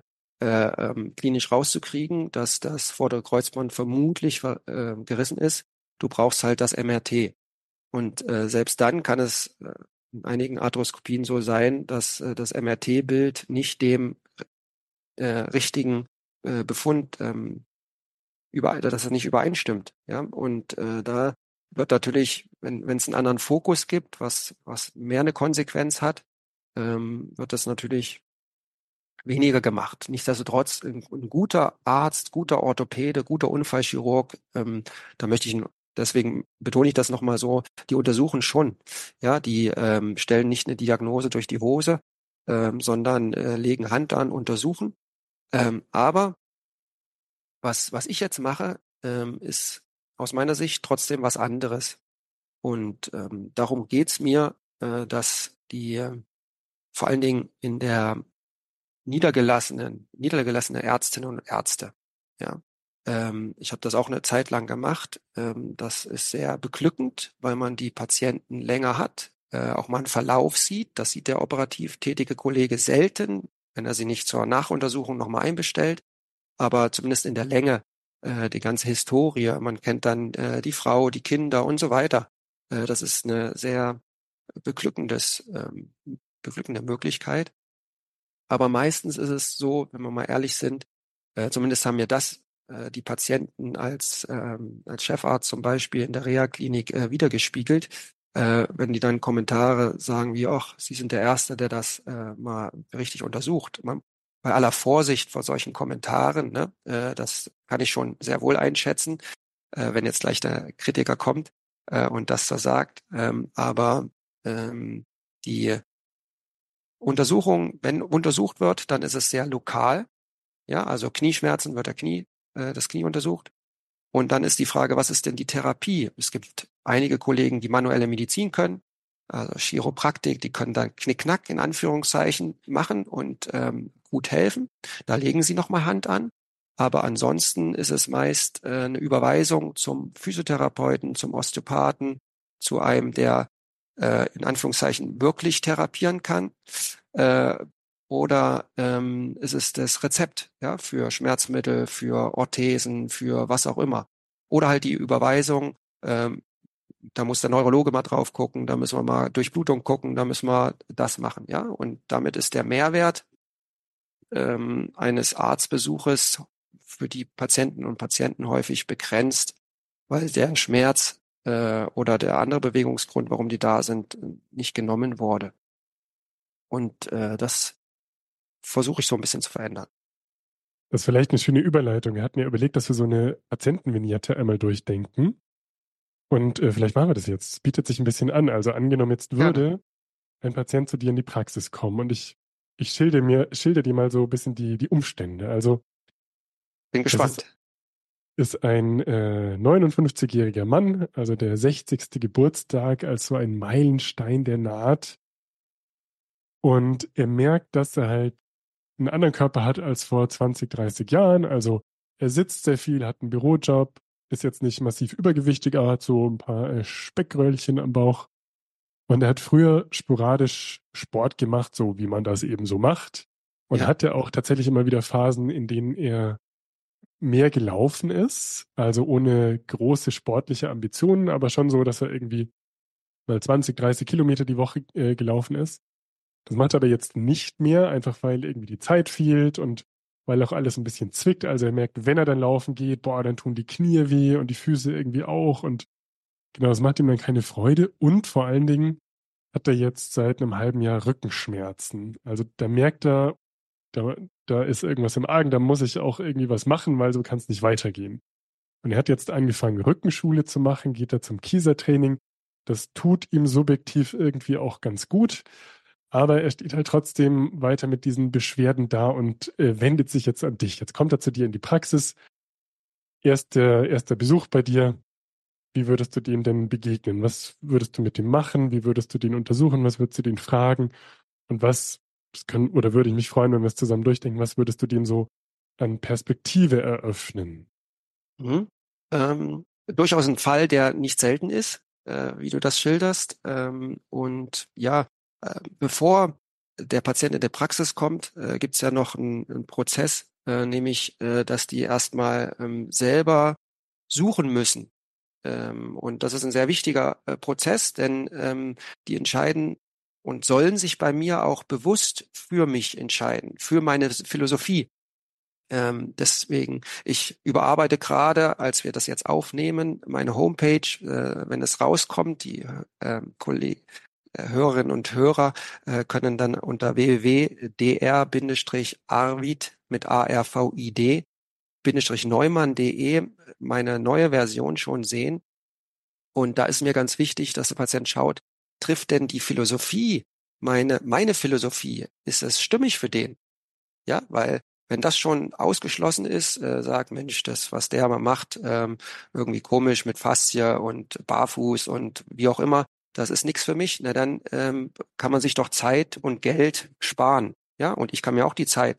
klinisch rauszukriegen, dass das vordere Kreuzband vermutlich gerissen ist. Du brauchst halt das MRT. Und selbst dann kann es in einigen Arthroskopien so sein, dass das MRT-Bild nicht dem richtigen Befund dass es nicht übereinstimmt. Ja, und da wird natürlich, wenn es einen anderen Fokus gibt, was mehr eine Konsequenz hat, wird das natürlich weniger gemacht. Nichtsdestotrotz ein guter Arzt, guter Orthopäde, guter Unfallchirurg, da möchte ich deswegen betone ich das nochmal so, die untersuchen schon. Ja, die stellen nicht eine Diagnose durch die Hose, sondern legen Hand an, untersuchen. Aber Was ich jetzt mache, ist aus meiner Sicht trotzdem was anderes. Und darum geht's mir, dass die vor allen Dingen in der niedergelassene Ärztinnen und Ärzte, ja. Ich habe das auch eine Zeit lang gemacht. Das ist sehr beglückend, weil man die Patienten länger hat, auch mal einen Verlauf sieht. Das sieht der operativ tätige Kollege selten, wenn er sie nicht zur Nachuntersuchung nochmal einbestellt, aber zumindest in der Länge, die ganze Historie. Man kennt dann die Frau, die Kinder und so weiter. Das ist eine sehr beglückende Möglichkeit. Aber meistens ist es so, wenn wir mal ehrlich sind, zumindest haben mir das die Patienten als Chefarzt zum Beispiel in der Reha-Klinik wiedergespiegelt, wenn die dann Kommentare sagen wie, ach, Sie sind der Erste, der das mal richtig untersucht. Bei aller Vorsicht vor solchen Kommentaren, ne, das kann ich schon sehr wohl einschätzen, wenn jetzt gleich der Kritiker kommt und das so sagt. Aber die Untersuchung, wenn untersucht wird, dann ist es sehr lokal. Ja, also Knieschmerzen wird das Knie untersucht. Und dann ist die Frage, was ist denn die Therapie? Es gibt einige Kollegen, die manuelle Medizin können, also Chiropraktik, die können dann Knickknack in Anführungszeichen machen und gut helfen. Da legen sie nochmal Hand an. Aber ansonsten ist es meist eine Überweisung zum Physiotherapeuten, zum Osteopathen, zu einem, der in Anführungszeichen wirklich therapieren kann. Äh, oder ist es das Rezept, ja, für Schmerzmittel, für Orthesen, für was auch immer. Oder halt die Überweisung, da muss der Neurologe mal drauf gucken, da müssen wir mal Durchblutung gucken, da müssen wir das machen, ja. Und damit ist der Mehrwert eines Arztbesuches für die Patienten und Patienten häufig begrenzt, weil der Schmerz oder der andere Bewegungsgrund, warum die da sind, nicht genommen wurde. Und das versuche ich so ein bisschen zu verändern. Das ist vielleicht eine schöne Überleitung. Wir hatten ja überlegt, dass wir so eine Patientenvignette einmal durchdenken. Und vielleicht machen wir das jetzt. Es bietet sich ein bisschen an. Also angenommen, jetzt Gerne. würde ein Patient zu dir in die Praxis kommen und ich schilder dir mal so ein bisschen die Umstände. Also Bin das ist, gespannt. ist ein 59-jähriger Mann, also der 60. Geburtstag als so ein Meilenstein, der naht. Und er merkt, dass er halt einen anderen Körper hat als vor 20, 30 Jahren. Also er sitzt sehr viel, hat einen Bürojob, ist jetzt nicht massiv übergewichtig, aber hat so ein paar Speckröllchen am Bauch. Und er hat früher sporadisch Sport gemacht, so wie man das eben so macht. Und Ja, hatte auch tatsächlich immer wieder Phasen, in denen er mehr gelaufen ist, also ohne große sportliche Ambitionen, aber schon so, dass er irgendwie mal 20, 30 Kilometer die Woche gelaufen ist. Das macht er aber jetzt nicht mehr, einfach weil irgendwie die Zeit fehlt und weil auch alles ein bisschen zwickt. Also er merkt, wenn er dann laufen geht, boah, dann tun die Knie weh und die Füße irgendwie auch. Und genau, das macht ihm dann keine Freude. Und vor allen Dingen hat er jetzt seit einem halben Jahr Rückenschmerzen. Also da merkt er, da, da ist irgendwas im Argen, da muss ich auch irgendwie was machen, weil so kann es nicht weitergehen. Und er hat jetzt angefangen, Rückenschule zu machen, geht da zum Kiesertraining. Das tut ihm subjektiv irgendwie auch ganz gut. Aber er steht halt trotzdem weiter mit diesen Beschwerden da und wendet sich jetzt an dich. Jetzt kommt er zu dir in die Praxis. Erster Besuch bei dir. Wie würdest du dem denn begegnen? Was würdest du mit dem machen? Wie würdest du den untersuchen? Was würdest du den fragen? Und oder würde ich mich freuen, wenn wir es zusammen durchdenken, was würdest du dem so an Perspektive eröffnen? mhm. Durchaus ein Fall, der nicht selten ist, wie du das schilderst. Und ja, bevor der Patient in die Praxis kommt, gibt es ja noch einen Prozess, nämlich, dass die erstmal selber suchen müssen. Und das ist ein sehr wichtiger Prozess, denn die entscheiden und sollen sich bei mir auch bewusst für mich entscheiden, für meine Philosophie. Deswegen, ich überarbeite gerade, als wir das jetzt aufnehmen, meine Homepage, wenn es rauskommt, die Kollegen, Hörerinnen und Hörer können dann unter www.dr-arvid mit ARVID Neumann.de meine neue Version schon sehen. Und da ist mir ganz wichtig, dass der Patient schaut, trifft denn die Philosophie, meine Philosophie, ist es stimmig für den? Ja, weil Wenn das schon ausgeschlossen ist, sagt, Mensch, das, was der mal macht, irgendwie komisch mit Faszie und Barfuß und wie auch immer, das ist nichts für mich, na dann kann man sich doch Zeit und Geld sparen. Ja, und ich kann mir auch die Zeit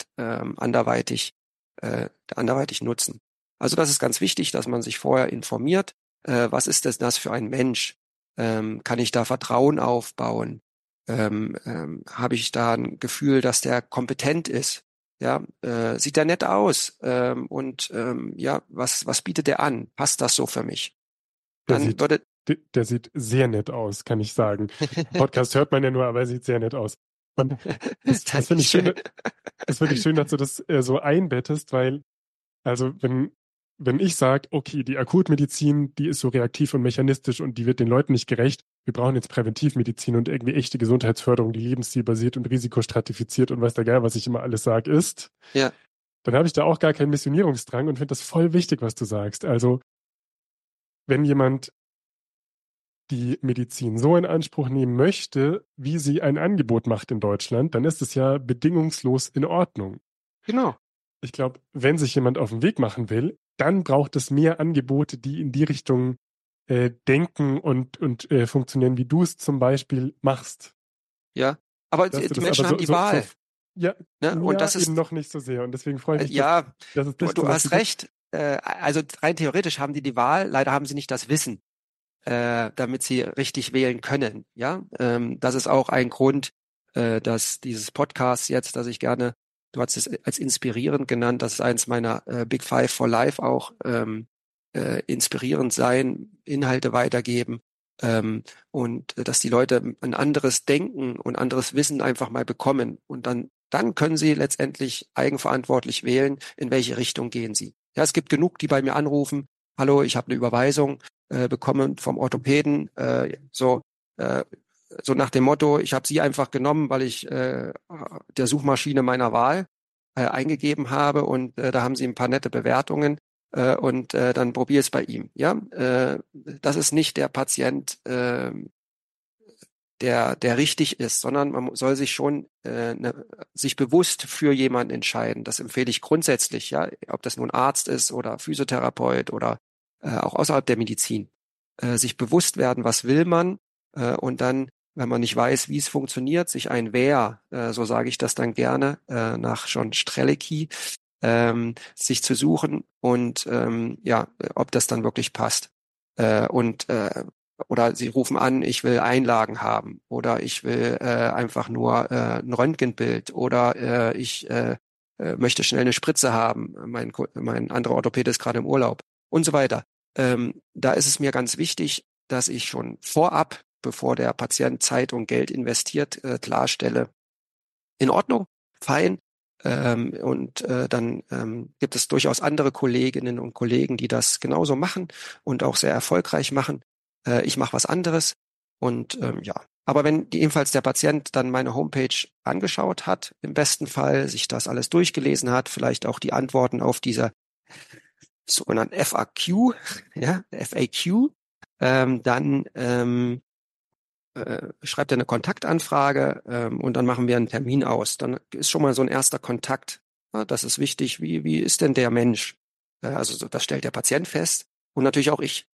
anderweitig nutzen. Also das ist ganz wichtig, dass man sich vorher informiert, was ist das für ein Mensch? Kann ich da Vertrauen aufbauen? Habe ich da ein Gefühl, dass der kompetent ist? Ja, sieht der nett aus? Ja, was bietet der an? Passt das so für mich? Der Dann sieht, würde, der sieht sehr nett aus, kann ich sagen. Im Podcast hört man ja nur, aber er sieht sehr nett aus. Und das finde ich Dankeschön. schön, das finde ich schön, dass du das so einbettest, weil, also wenn ich sage, okay, die Akutmedizin, die ist so reaktiv und mechanistisch und die wird den Leuten nicht gerecht, wir brauchen jetzt Präventivmedizin und irgendwie echte Gesundheitsförderung, die lebenszielbasiert und risikostratifiziert und weiß der Geil, was ich immer alles sage, ist, Ja, dann habe ich da auch gar keinen Missionierungsdrang und finde das voll wichtig, was du sagst. Also, wenn jemand die Medizin so in Anspruch nehmen möchte, wie sie ein Angebot macht in Deutschland, dann ist es ja bedingungslos in Ordnung. genau. Ich glaube, wenn sich jemand auf den Weg machen will, dann braucht es mehr Angebote, die in die Richtung denken und funktionieren, wie du es zum Beispiel machst. Ja, aber Dass du die das aber Menschen haben die Wahl, ja, ne? Und ja, das eben ist, noch nicht so sehr. Und deswegen freue ich mich, ja, dass es dich du zum Beispiel hast gibt. recht. Also rein theoretisch haben die Wahl. Leider haben sie nicht das Wissen, damit sie richtig wählen können. Ja, das ist auch ein Grund, dass dieses Podcast jetzt, dass ich gerne, du hast es als inspirierend genannt, das ist eins meiner Big Five for Life auch, inspirierend sein, Inhalte weitergeben, dass die Leute ein anderes Denken und anderes Wissen einfach mal bekommen und dann können sie letztendlich eigenverantwortlich wählen, in welche Richtung gehen sie. Ja, es gibt genug, die bei mir anrufen, hallo, ich habe eine Überweisung bekommen vom Orthopäden, so nach dem Motto, ich habe sie einfach genommen, weil ich der Suchmaschine meiner Wahl eingegeben habe und da haben sie ein paar nette Bewertungen dann probier es bei ihm. Ja, das ist nicht der Patient, der richtig ist, sondern man soll sich schon sich bewusst für jemanden entscheiden. Das empfehle ich grundsätzlich, ja, ob das nun Arzt ist oder Physiotherapeut oder auch außerhalb der Medizin. Sich bewusst werden, was will man und dann, wenn man nicht weiß, wie es funktioniert, sich ein Wer, so sage ich das dann gerne, nach John Strelicki, sich zu suchen und ja, ob das dann wirklich passt. Und oder sie rufen an, ich will Einlagen haben oder ich will einfach nur ein Röntgenbild oder ich möchte schnell eine Spritze haben. Mein anderer Orthopäde ist gerade im Urlaub und so weiter. Da ist es mir ganz wichtig, dass ich schon vorab, bevor der Patient Zeit und Geld investiert, klarstelle, in Ordnung, fein. Dann gibt es durchaus andere Kolleginnen und Kollegen, die das genauso machen und auch sehr erfolgreich machen. Ich mache was anderes ja. Aber wenn ebenfalls der Patient dann meine Homepage angeschaut hat, im besten Fall sich das alles durchgelesen hat, vielleicht auch die Antworten auf diese sogenannten FAQ, ja, FAQ, dann schreibt er eine Kontaktanfrage und dann machen wir einen Termin aus. Dann ist schon mal so ein erster Kontakt. Ja, das ist wichtig. Wie ist denn der Mensch? Das stellt der Patient fest und natürlich auch ich.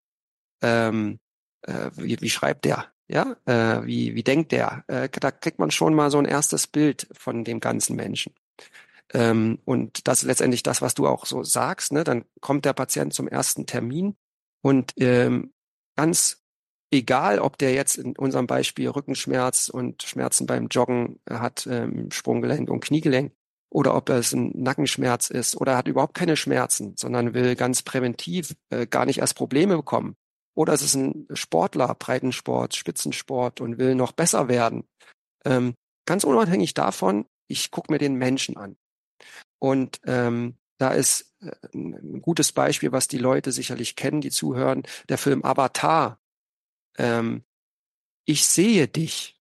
Wie schreibt der? Ja, wie denkt der? Da kriegt man schon mal so ein erstes Bild von dem ganzen Menschen. Und das ist letztendlich das, was du auch so sagst, ne? Dann kommt der Patient zum ersten Termin und ganz egal, ob der jetzt in unserem Beispiel Rückenschmerz und Schmerzen beim Joggen hat, Sprunggelenk und Kniegelenk, oder ob es ein Nackenschmerz ist oder hat überhaupt keine Schmerzen, sondern will ganz präventiv gar nicht erst Probleme bekommen. Oder es ist ein Sportler, Breitensport, Spitzensport und will noch besser werden. Ganz unabhängig davon, ich gucke mir den Menschen an. Und da ist ein gutes Beispiel, was die Leute sicherlich kennen, die zuhören, der Film Avatar. Ähm, Ich sehe dich,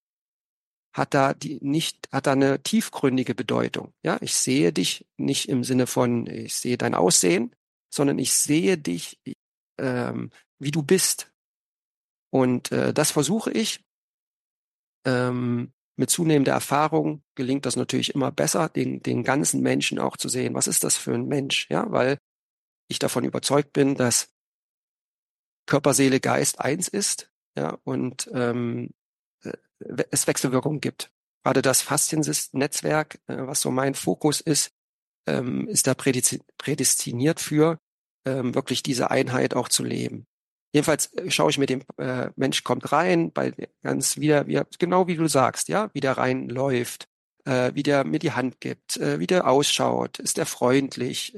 hat da eine tiefgründige Bedeutung. Ja, ich sehe dich nicht im Sinne von, ich sehe dein Aussehen, sondern ich sehe dich, wie du bist. Und das versuche ich, ähm, mit zunehmender Erfahrung gelingt das natürlich immer besser, den ganzen Menschen auch zu sehen. Was ist das für ein Mensch? Ja, weil ich davon überzeugt bin, dass Körper, Seele, Geist eins ist, ja, und äh, es Wechselwirkungen gibt. Gerade das Fasziennetzwerk, was so mein Fokus ist da prädestiniert für, wirklich diese Einheit auch zu leben. Jedenfalls schaue ich mir den Mensch kommt rein, bei ganz genau wie du sagst, ja, wie der reinläuft, wie der mir die Hand gibt, wie der ausschaut, ist der freundlich,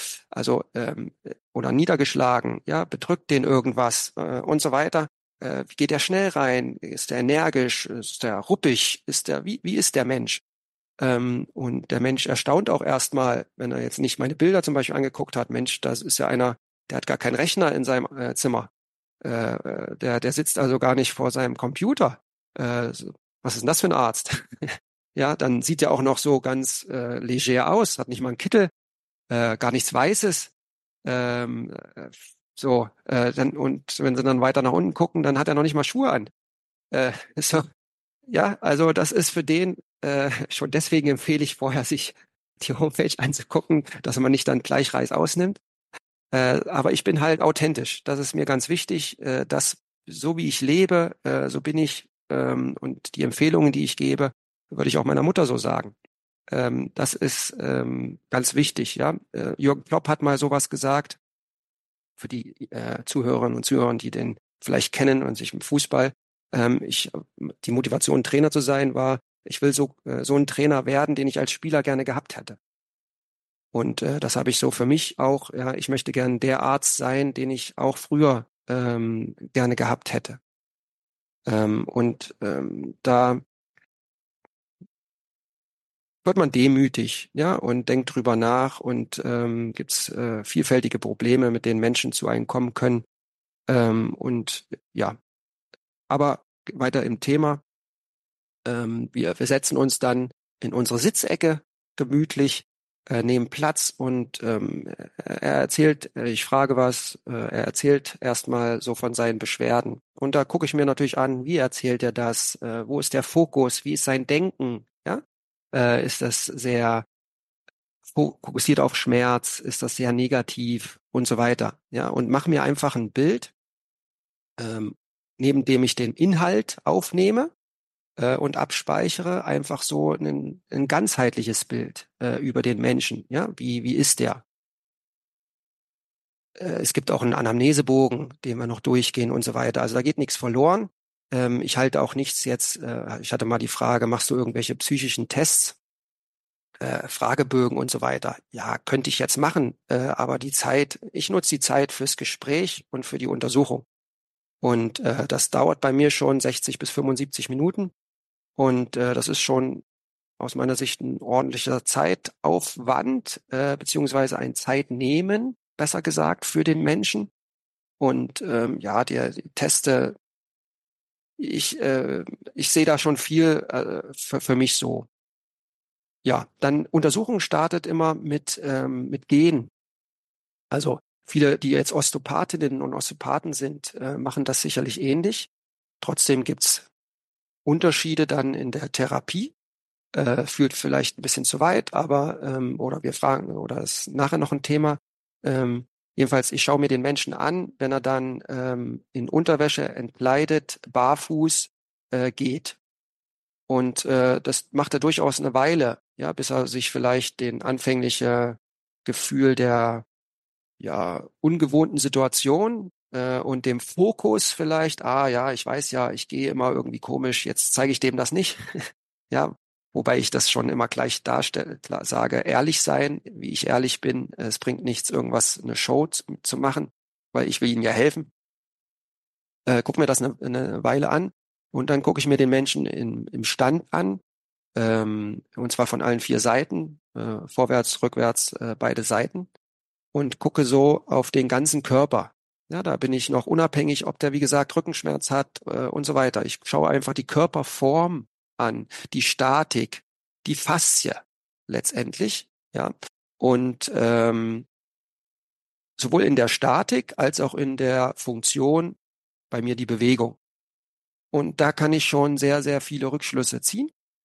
oder niedergeschlagen, ja, bedrückt den irgendwas und so weiter. Wie geht der schnell rein? Ist der energisch? Ist der ruppig? Wie ist der Mensch? Und der Mensch erstaunt auch erstmal, wenn er jetzt nicht meine Bilder zum Beispiel angeguckt hat. Mensch, das ist ja einer, der hat gar keinen Rechner in seinem Zimmer. Der sitzt also gar nicht vor seinem Computer. Was ist denn das für ein Arzt? Ja, dann sieht er auch noch so ganz leger aus, hat nicht mal einen Kittel, gar nichts Weißes. Ähm, äh, und wenn sie dann weiter nach unten gucken, dann hat er noch nicht mal Schuhe an. So, ja, also das ist für den, schon deswegen empfehle ich vorher, sich die Homepage anzugucken, dass man nicht dann gleich Reis ausnimmt. Aber ich bin halt authentisch. Das ist mir ganz wichtig, dass so wie ich lebe, so bin ich, und die Empfehlungen, die ich gebe, würde ich auch meiner Mutter so sagen. Das ist ganz wichtig, ja. Jürgen Klopp hat mal sowas gesagt, für die Zuhörerinnen und Zuhörer, die den vielleicht kennen und sich im Fußball. Die Motivation, Trainer zu sein, war, ich will so ein Trainer werden, den ich als Spieler gerne gehabt hätte. Und das habe ich so für mich auch. Ja, ich möchte gern der Arzt sein, den ich auch früher gerne gehabt hätte. Da wird man demütig, ja, und denkt drüber nach und gibt's vielfältige Probleme, mit denen Menschen zu einem kommen können. Und ja, aber weiter im Thema. Wir setzen uns dann in unsere Sitzecke gemütlich, nehmen Platz und er erzählt, ich frage was, er erzählt erstmal so von seinen Beschwerden. Und da gucke ich mir natürlich an, wie erzählt er das, wo ist der Fokus, wie ist sein Denken, ja? Ist das sehr fokussiert auf Schmerz, ist das sehr negativ und so weiter, ja? Und mach mir einfach ein Bild, ähm, neben dem ich den Inhalt aufnehme und abspeichere, einfach so ein ganzheitliches Bild über den Menschen. Ja, wie ist der? Es gibt auch einen Anamnesebogen, den wir noch durchgehen und so weiter. Also da geht nichts verloren. Ich halte auch nichts jetzt. Ich hatte mal die Frage, machst du irgendwelche psychischen Tests, Fragebögen und so weiter? Ja, könnte ich jetzt machen, aber ich nutze die Zeit fürs Gespräch und für die Untersuchung. Und das dauert bei mir schon 60 bis 75 Minuten. Und das ist schon aus meiner Sicht ein ordentlicher Zeitaufwand, beziehungsweise ein Zeitnehmen, besser gesagt, für den Menschen. Und ja, die Teste, ich sehe da schon viel für mich so. Ja, dann Untersuchung startet immer mit Gen. Also viele, die jetzt Osteopathinnen und Osteopathen sind, machen das sicherlich ähnlich. Trotzdem gibt's Unterschiede dann in der Therapie. Führt vielleicht ein bisschen zu weit, aber oder wir fragen, oder ist nachher noch ein Thema. Jedenfalls, ich schaue mir den Menschen an, wenn er dann in Unterwäsche entkleidet, barfuß geht. Und das macht er durchaus eine Weile, ja, bis er sich vielleicht den anfängliche Gefühl der ja ungewohnten Situation und dem Fokus vielleicht, ja, ich weiß ja, ich gehe immer irgendwie komisch, jetzt zeige ich dem das nicht. Ja, wobei ich das schon immer gleich darstelle, klar, sage, ehrlich sein, wie ich ehrlich bin. Es bringt nichts, eine Show zu machen, weil ich will ihnen ja helfen. Guck mir das eine Weile an und dann gucke ich mir den Menschen im Stand an, und zwar von allen 4 Seiten, vorwärts, rückwärts, beide Seiten und gucke so auf den ganzen Körper. Ja, da bin ich noch unabhängig, ob der, wie gesagt, Rückenschmerz hat und so weiter. Ich schaue einfach die Körperform an, die Statik, die Faszie letztendlich, ja. Und sowohl in der Statik als auch in der Funktion bei mir die Bewegung. Und da kann ich schon sehr, sehr viele Rückschlüsse ziehen.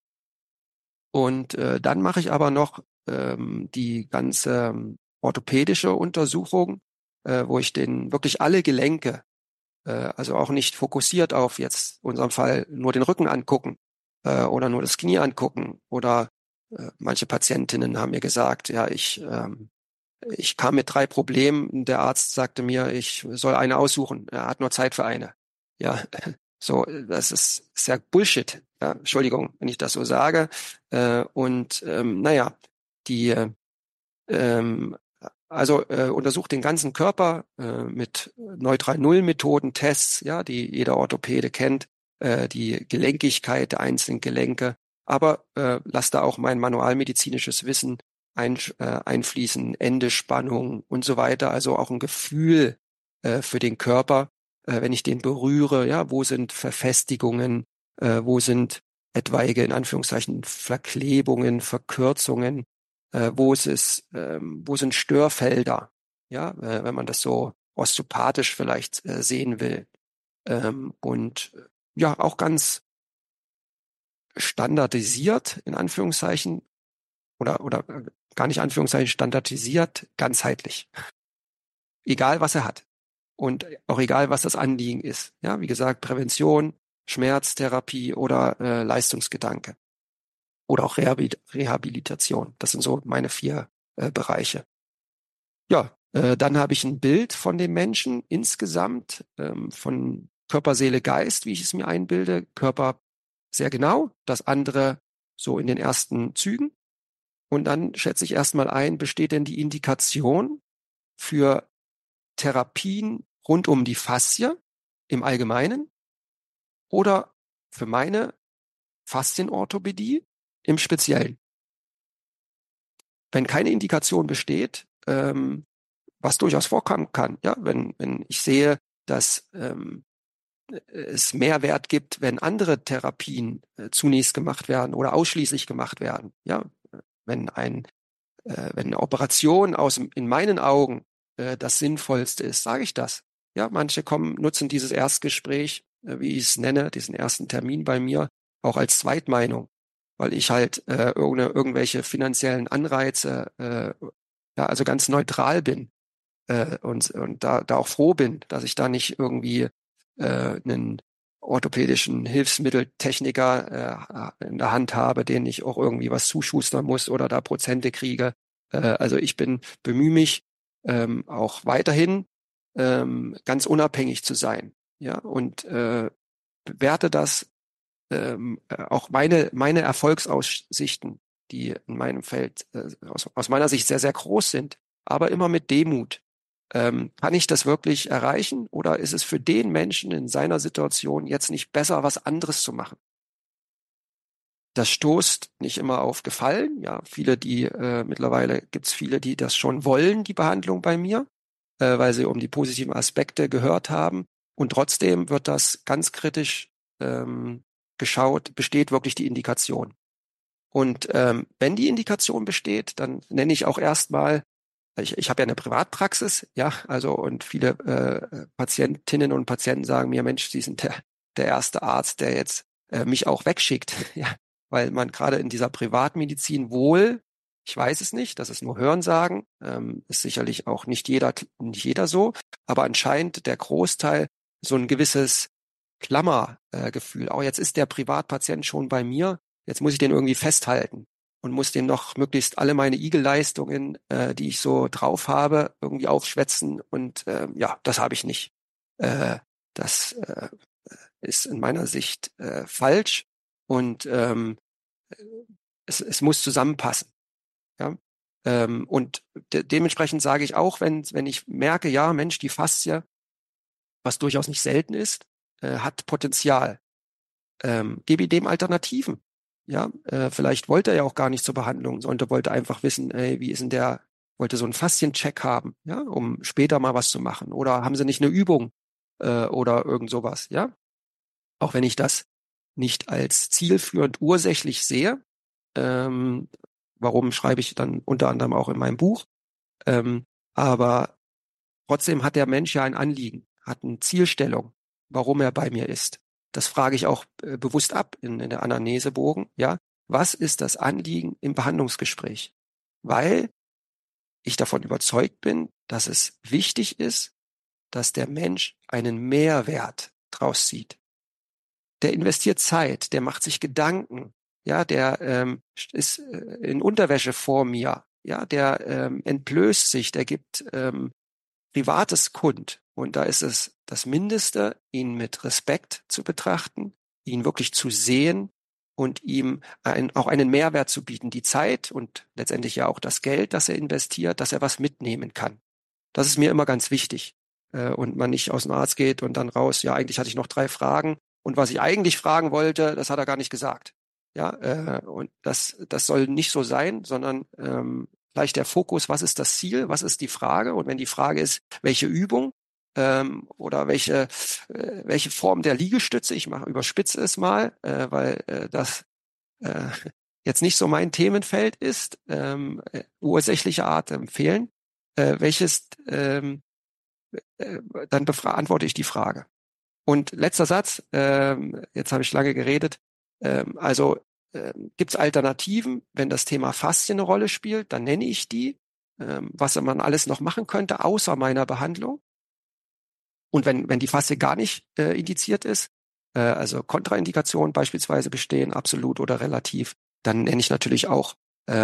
Und dann mache ich aber noch die ganze orthopädische Untersuchung, wo ich den wirklich alle Gelenke, also auch nicht fokussiert auf jetzt in unserem Fall nur den Rücken angucken oder nur das Knie angucken. Oder manche Patientinnen haben mir gesagt, ja, ich kam mit 3 Problemen. Der Arzt sagte mir, ich soll eine aussuchen. Er hat nur Zeit für eine. Ja, so, das ist ja Bullshit. Ja, Entschuldigung, wenn ich das so sage. Naja, die ähm, untersucht den ganzen Körper mit neutral Null-Methoden, Tests, ja, die jeder Orthopäde kennt, die Gelenkigkeit der einzelnen Gelenke, aber lass da auch mein manualmedizinisches Wissen einfließen, Endespannung und so weiter, also auch ein Gefühl für den Körper, wenn ich den berühre, ja, wo sind Verfestigungen, wo sind etwaige in Anführungszeichen Verklebungen, Verkürzungen, wo sind Störfelder, ja, wenn man das so osteopathisch vielleicht sehen will. Ja, auch ganz standardisiert, in Anführungszeichen, oder gar nicht Anführungszeichen, standardisiert, ganzheitlich. Egal, was er hat. Und auch egal, was das Anliegen ist. Ja, wie gesagt, Prävention, Schmerztherapie oder Leistungsgedanke. Oder auch Rehabilitation. Das sind so meine 4 Bereiche. Ja, dann habe ich ein Bild von dem Menschen insgesamt, von Körper, Seele, Geist, wie ich es mir einbilde. Körper sehr genau, das andere so in den ersten Zügen. Und dann schätze ich erstmal ein, besteht denn die Indikation für Therapien rund um die Faszie im Allgemeinen oder für meine Faszienorthopädie im Speziellen? Wenn keine Indikation besteht, was durchaus vorkommen kann, ja, wenn ich sehe, dass es Mehrwert gibt, wenn andere Therapien zunächst gemacht werden oder ausschließlich gemacht werden, ja, wenn wenn eine Operation in meinen Augen das Sinnvollste ist, sage ich das. Ja, manche nutzen dieses Erstgespräch, wie ich es nenne, diesen ersten Termin bei mir, auch als Zweitmeinung, weil ich halt irgendwelche finanziellen Anreize, ja, also ganz neutral bin und da auch froh bin, dass ich da nicht irgendwie einen orthopädischen Hilfsmitteltechniker in der Hand habe, den ich auch irgendwie was zuschustern muss oder da Prozente kriege. Also ich bemühe mich auch weiterhin ganz unabhängig zu sein, ja, und bewerte das auch meine Erfolgsaussichten, die in meinem Feld aus meiner Sicht sehr, sehr groß sind, aber immer mit Demut. Kann ich das wirklich erreichen oder ist es für den Menschen in seiner Situation jetzt nicht besser, was anderes zu machen? Das stoßt nicht immer auf Gefallen. Ja, mittlerweile gibt's viele, die das schon wollen, die Behandlung bei mir, weil sie um die positiven Aspekte gehört haben. Und trotzdem wird das ganz kritisch geschaut, besteht wirklich die Indikation. Und wenn die Indikation besteht, dann nenne ich auch erstmal, ich habe ja eine Privatpraxis, ja, also und viele Patientinnen und Patienten sagen mir, Mensch, Sie sind der erste Arzt, der jetzt mich auch wegschickt, ja, weil man gerade in dieser Privatmedizin wohl, ich weiß es nicht, das ist nur Hörensagen, ist sicherlich auch nicht jeder so, aber anscheinend der Großteil so ein gewisses Klammergefühl. Auch jetzt ist der Privatpatient schon bei mir, jetzt muss ich den irgendwie festhalten und muss dem noch möglichst alle meine Igel-Leistungen, die ich so drauf habe, irgendwie aufschwätzen. Und ja, das habe ich nicht. Das ist in meiner Sicht falsch und es muss zusammenpassen. Ja? Und dementsprechend sage ich auch, wenn ich merke, ja, Mensch, die Faszie, was durchaus nicht selten ist, hat Potenzial. Gebe ihm dem Alternativen. Ja, vielleicht wollte er ja auch gar nicht zur Behandlung, sondern wollte einfach wissen, ey, wie ist denn wollte so einen Fasziencheck haben, ja, um später mal was zu machen. Oder haben sie nicht eine Übung oder irgend sowas, ja? Auch wenn ich das nicht als zielführend ursächlich sehe, ähm, warum schreibe ich dann unter anderem auch in meinem Buch, aber trotzdem hat der Mensch ja ein Anliegen, hat eine Zielstellung, warum er bei mir ist. Das frage ich auch bewusst ab in der Anamnesebogen, ja. was ist das Anliegen im Behandlungsgespräch? Weil ich davon überzeugt bin, dass es wichtig ist, dass der Mensch einen Mehrwert draus sieht. Der investiert Zeit, der macht sich Gedanken, ja, der ist in Unterwäsche vor mir, ja, der entblößt sich, der gibt Privates kund. Und da ist es das Mindeste, ihn mit Respekt zu betrachten, ihn wirklich zu sehen und ihm auch einen Mehrwert zu bieten, die Zeit und letztendlich ja auch das Geld, das er investiert, dass er was mitnehmen kann. Das ist mir immer ganz wichtig. Und man nicht aus dem Arzt geht und dann raus, ja, eigentlich hatte ich noch 3 Fragen und was ich eigentlich fragen wollte, das hat er gar nicht gesagt. Ja, und das soll nicht so sein, sondern gleich der Fokus, was ist das Ziel, was ist die Frage? Und wenn die Frage ist, welche Übung oder welche Form der Liegestütze, ich überspitze es mal, weil das äh, jetzt nicht so mein Themenfeld ist, ursächliche Art empfehlen, welches dann beantworte ich die Frage. Und letzter Satz, jetzt habe ich lange geredet, also gibt es Alternativen, wenn das Thema Faszien eine Rolle spielt, dann nenne ich die, was man alles noch machen könnte, außer meiner Behandlung. Und wenn die Faszie gar nicht indiziert ist, also Kontraindikationen beispielsweise bestehen, absolut oder relativ, dann nenne ich natürlich auch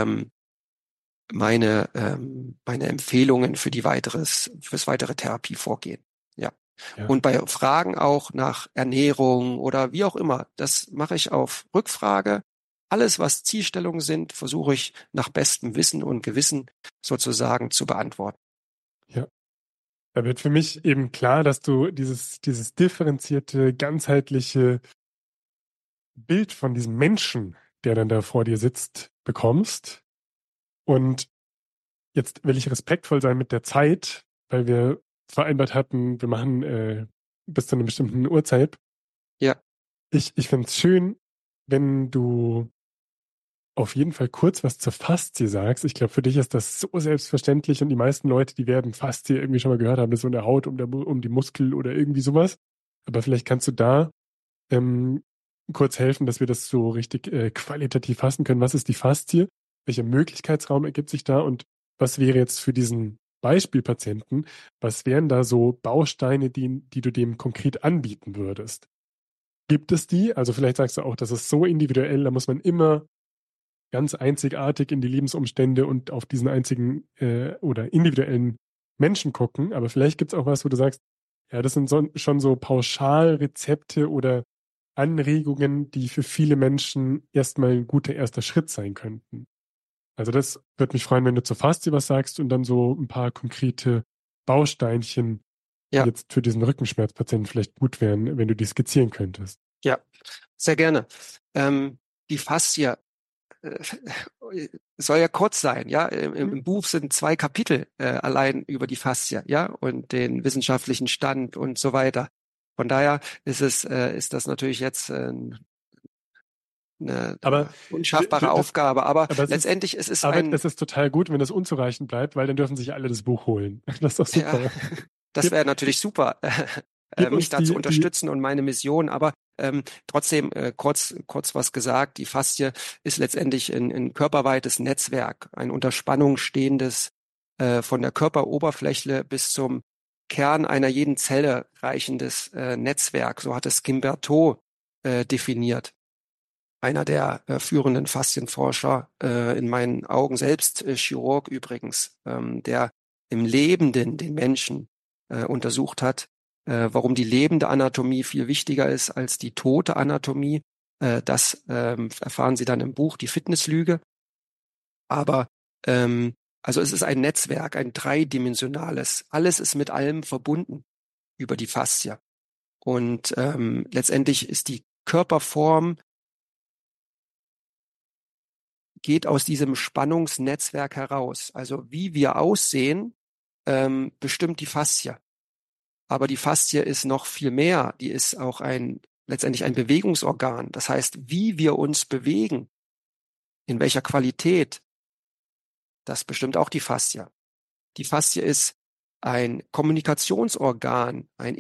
meine Empfehlungen für fürs weitere Therapievorgehen. Ja. Ja. Und bei Fragen auch nach Ernährung oder wie auch immer, das mache ich auf Rückfrage. Alles, was Zielstellungen sind, versuche ich nach bestem Wissen und Gewissen sozusagen zu beantworten. Ja. Da wird für mich eben klar, dass du dieses differenzierte, ganzheitliche Bild von diesem Menschen, der dann da vor dir sitzt, bekommst. Und jetzt will ich respektvoll sein mit der Zeit, weil wir vereinbart hatten, wir machen bis zu einer bestimmten Uhrzeit. Ja. Ich finde es schön, wenn du auf jeden Fall kurz was zur Faszie sagst. Ich glaube, für dich ist das so selbstverständlich und die meisten Leute, die werden Faszie irgendwie schon mal gehört haben, das ist so in der Haut, um die Muskel oder irgendwie sowas. Aber vielleicht kannst du da kurz helfen, dass wir das so richtig qualitativ fassen können. Was ist die Faszie? Welcher Möglichkeitsraum ergibt sich da? Und was wäre jetzt für diesen Beispielpatienten, was wären da so Bausteine, die du dem konkret anbieten würdest? Gibt es die? Also vielleicht sagst du auch, das ist so individuell, da muss man immer ganz einzigartig in die Lebensumstände und auf diesen einzigen oder individuellen Menschen gucken. Aber vielleicht gibt es auch was, wo du sagst, ja, das sind schon so Pauschalrezepte oder Anregungen, die für viele Menschen erstmal ein guter erster Schritt sein könnten. Also das würde mich freuen, wenn du zur Faszie was sagst und dann so ein paar konkrete Bausteinchen, die Ja, jetzt für diesen Rückenschmerzpatienten vielleicht gut wären, wenn du die skizzieren könntest. ja, sehr gerne. Die Faszie äh, soll ja kurz sein, ja. Im Buch sind 2 Kapitel allein über die Faszie, ja, und den wissenschaftlichen Stand und so weiter. Von daher ist das natürlich jetzt eine Aber unschaffbare Aufgabe, aber aber letztendlich es ist aber es ist total gut, wenn das unzureichend bleibt, weil dann dürfen sich alle das Buch holen. Das ist doch ja, super. das Gib, wäre natürlich super, gib mich uns da zu die, unterstützen und meine Mission. Aber trotzdem kurz was gesagt: Die Faszie ist letztendlich ein körperweites Netzwerk, ein unter Spannung stehendes, von der Körperoberfläche bis zum Kern einer jeden Zelle reichendes Netzwerk. So hat es Gimbertot definiert. Einer der führenden Faszienforscher, in meinen Augen selbst Chirurg übrigens, der im Lebenden den Menschen untersucht hat, warum die lebende Anatomie viel wichtiger ist als die tote Anatomie. Das erfahren Sie dann im Buch Die Fitnesslüge. Aber also es ist ein Netzwerk, ein dreidimensionales. Alles ist mit allem verbunden über die Faszie. Und letztendlich ist die Körperform geht aus diesem Spannungsnetzwerk heraus. Also wie wir aussehen, bestimmt die Faszie. Aber die Faszie ist noch viel mehr. Die ist auch letztendlich ein Bewegungsorgan. Das heißt, wie wir uns bewegen, in welcher Qualität, das bestimmt auch die Faszie. Die Faszie ist ein Kommunikationsorgan, ein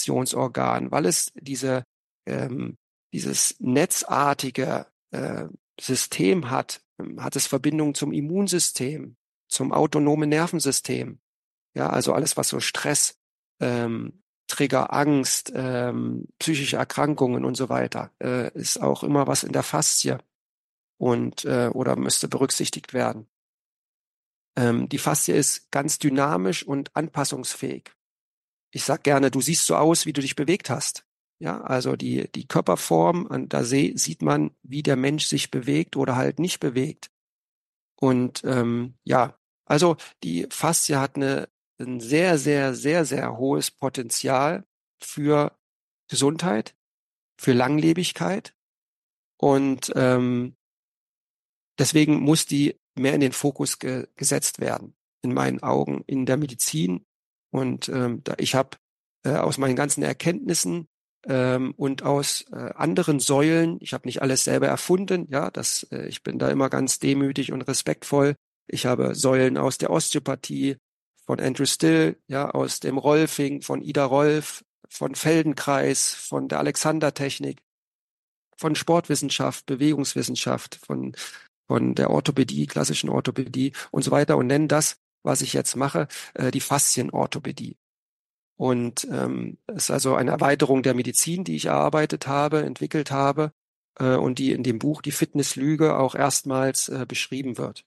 Interaktionsorgan, weil es dieses netzartige System hat, hat es Verbindung zum Immunsystem, zum autonomen Nervensystem. Ja, also alles, was so Stress, Trigger, Angst, psychische Erkrankungen und so weiter, ist auch immer was in der Faszie und oder müsste berücksichtigt werden. Die Faszie ist ganz dynamisch und anpassungsfähig. Ich sag gerne, du siehst so aus, wie du dich bewegt hast. Ja, also die Körperform, und da sieht man, wie der Mensch sich bewegt oder halt nicht bewegt. Und ja, also die Faszie hat ein sehr, sehr, sehr, sehr hohes Potenzial für Gesundheit, für Langlebigkeit. Und deswegen muss die mehr in den Fokus gesetzt werden, in meinen Augen, in der Medizin. Und ich habe aus meinen ganzen Erkenntnissen und aus anderen Säulen, ich habe nicht alles selber erfunden, ja, ich bin da immer ganz demütig und respektvoll. Ich habe Säulen aus der Osteopathie, von Andrew Still, ja, aus dem Rolfing, von Ida Rolf, von Feldenkreis, von der Alexander-Technik, von Sportwissenschaft, Bewegungswissenschaft, von der Orthopädie, klassischen Orthopädie und so weiter und nennen das, was ich jetzt mache, die Faszienorthopädie. Und es ist also eine Erweiterung der Medizin, die ich erarbeitet habe, entwickelt habe und die in dem Buch Die Fitnesslüge auch erstmals beschrieben wird.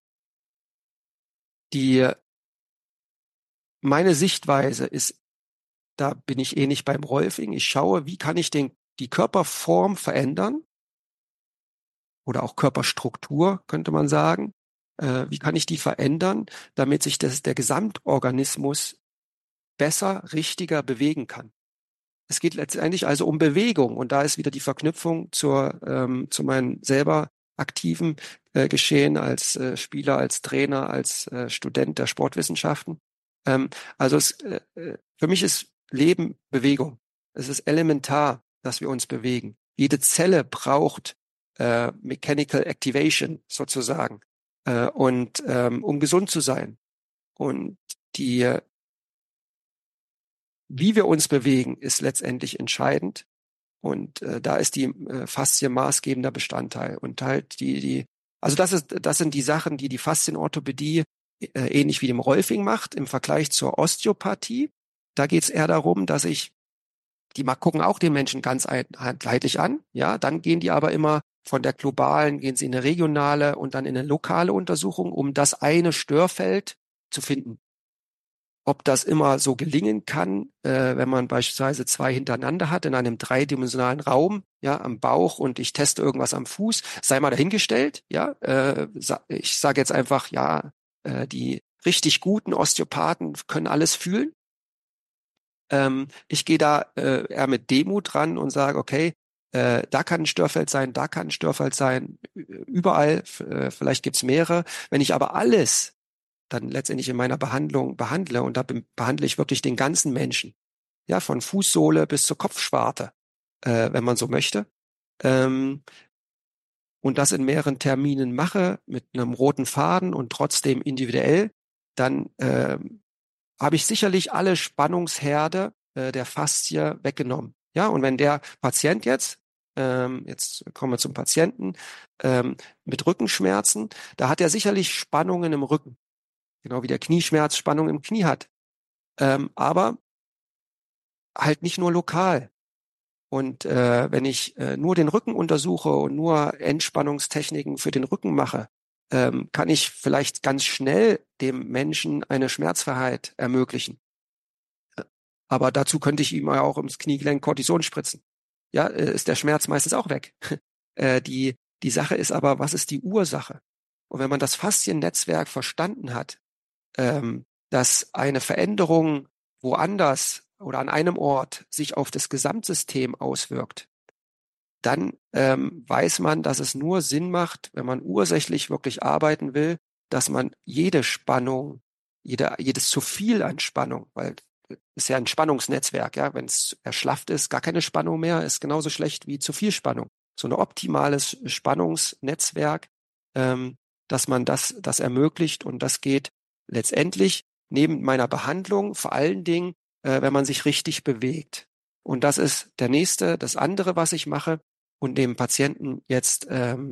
Meine Sichtweise ist, da bin ich ähnlich beim Rolfing. Ich schaue, wie kann ich die Körperform verändern oder auch Körperstruktur, könnte man sagen. Wie kann ich die verändern, damit sich der Gesamtorganismus besser, richtiger bewegen kann? Es geht letztendlich also um Bewegung und da ist wieder die Verknüpfung zu meinem selber aktiven Geschehen als Spieler, als Trainer, als Student der Sportwissenschaften. Also für mich ist Leben Bewegung. Es ist elementar, dass wir uns bewegen. Jede Zelle braucht Mechanical Activation sozusagen und um gesund zu sein. Und wie wir uns bewegen, ist letztendlich entscheidend. Und da ist die Faszie maßgebender Bestandteil. Und halt also das sind die Sachen, die Faszienorthopädie ähnlich wie dem Rolfing macht im Vergleich zur Osteopathie. Da geht es eher darum, die gucken auch den Menschen ganz einheitlich an. Ja, dann gehen die aber immer von der globalen, gehen sie in eine regionale und dann in eine lokale Untersuchung, um das eine Störfeld zu finden. Ob das immer so gelingen kann, wenn man beispielsweise zwei hintereinander hat in einem dreidimensionalen Raum, ja, am Bauch und ich teste irgendwas am Fuß, sei mal dahingestellt, ja. Ich sage jetzt einfach, ja, die richtig guten Osteopathen können alles fühlen. Ich gehe da eher mit Demut ran und sage, okay, da kann ein Störfeld sein, da kann ein Störfeld sein, überall, vielleicht gibt's mehrere. Wenn ich aber alles dann letztendlich in meiner Behandlung behandle und da behandle ich wirklich den ganzen Menschen, ja, von Fußsohle bis zur Kopfschwarte, wenn man so möchte, und das in mehreren Terminen mache mit einem roten Faden und trotzdem individuell, dann habe ich sicherlich alle Spannungsherde der Faszie weggenommen. Ja, und wenn der Patient jetzt kommen wir zum Patienten, mit Rückenschmerzen, da hat er sicherlich Spannungen im Rücken. Genau wie der Knieschmerz Spannung im Knie hat. Aber halt nicht nur lokal. Und wenn ich nur den Rücken untersuche und nur Entspannungstechniken für den Rücken mache, kann ich vielleicht ganz schnell dem Menschen eine Schmerzfreiheit ermöglichen. Aber dazu könnte ich ihm ja auch ins Kniegelenk Cortison spritzen. Ja, ist der Schmerz meistens auch weg. Die Sache ist aber, was ist die Ursache? Und wenn man das Fasziennetzwerk verstanden hat, dass eine Veränderung woanders oder an einem Ort sich auf das Gesamtsystem auswirkt, dann weiß man, dass es nur Sinn macht, wenn man ursächlich wirklich arbeiten will, dass man jede Spannung, jedes zu viel an Spannung, weil es ist ja ein Spannungsnetzwerk, ja, wenn es erschlafft ist, gar keine Spannung mehr, ist genauso schlecht wie zu viel Spannung. So ein optimales Spannungsnetzwerk, dass man das ermöglicht und das geht letztendlich neben meiner Behandlung vor allen Dingen, wenn man sich richtig bewegt. Und das ist das andere, was ich mache und dem Patienten jetzt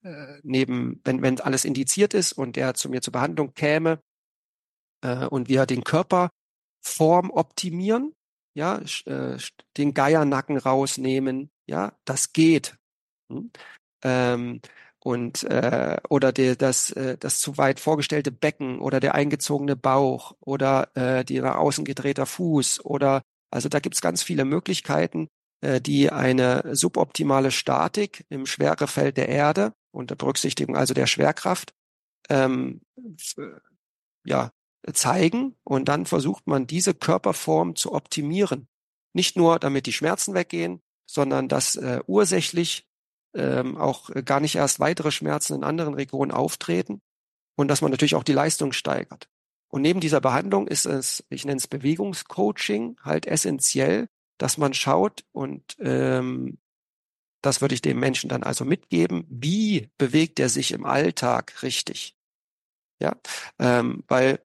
wenn alles indiziert ist und der zu mir zur Behandlung käme und wir den Körperform optimieren, ja, den Geiernacken rausnehmen, ja, das geht. Hm? Ähm, oder das zu weit vorgestellte Becken oder der eingezogene Bauch oder die nach außen gedrehter Fuß oder also da gibt's ganz viele Möglichkeiten, die eine suboptimale Statik im Schwerefeld der Erde unter Berücksichtigung also der Schwerkraft f- ja zeigen und dann versucht man diese Körperform zu optimieren. Nicht nur, damit die Schmerzen weggehen, sondern dass ursächlich auch gar nicht erst weitere Schmerzen in anderen Regionen auftreten und dass man natürlich auch die Leistung steigert. Und neben dieser Behandlung ist es, ich nenne es Bewegungscoaching, halt essentiell, dass man schaut und das würde ich dem Menschen dann also mitgeben, wie bewegt er sich im Alltag richtig? Ja, weil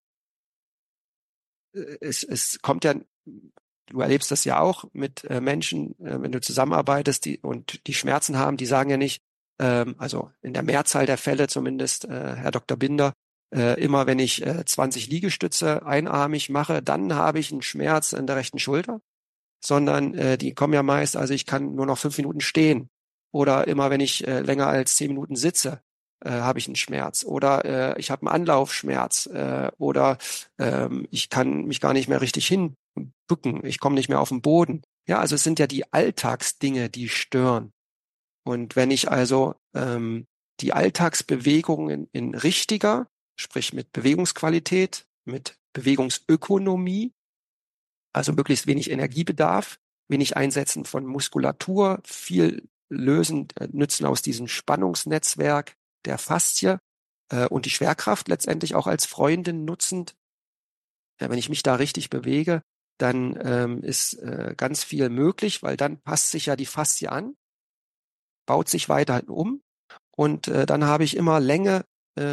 es kommt ja, du erlebst das ja auch mit Menschen, wenn du zusammenarbeitest, die Schmerzen haben, die sagen ja nicht, also in der Mehrzahl der Fälle zumindest, Herr Dr. Binder, immer wenn ich 20 Liegestütze einarmig mache, dann habe ich einen Schmerz in der rechten Schulter, sondern die kommen ja meist, also ich kann nur noch 5 Minuten stehen oder immer wenn ich länger als 10 Minuten sitze, habe ich einen Schmerz oder ich habe einen Anlaufschmerz oder ich kann mich gar nicht mehr richtig hinbücken, ich komme nicht mehr auf den Boden. Ja, also es sind ja die Alltagsdinge, die stören. Und wenn ich also die Alltagsbewegungen in richtiger, sprich mit Bewegungsqualität, mit Bewegungsökonomie, also möglichst wenig Energiebedarf, wenig Einsetzen von Muskulatur, viel nützen aus diesem Spannungsnetzwerk der Faszie und die Schwerkraft letztendlich auch als Freundin nutzend. Ja, wenn ich mich da richtig bewege, dann ist ganz viel möglich, weil dann passt sich ja die Faszie an, baut sich weiterhin um und dann habe ich immer Länge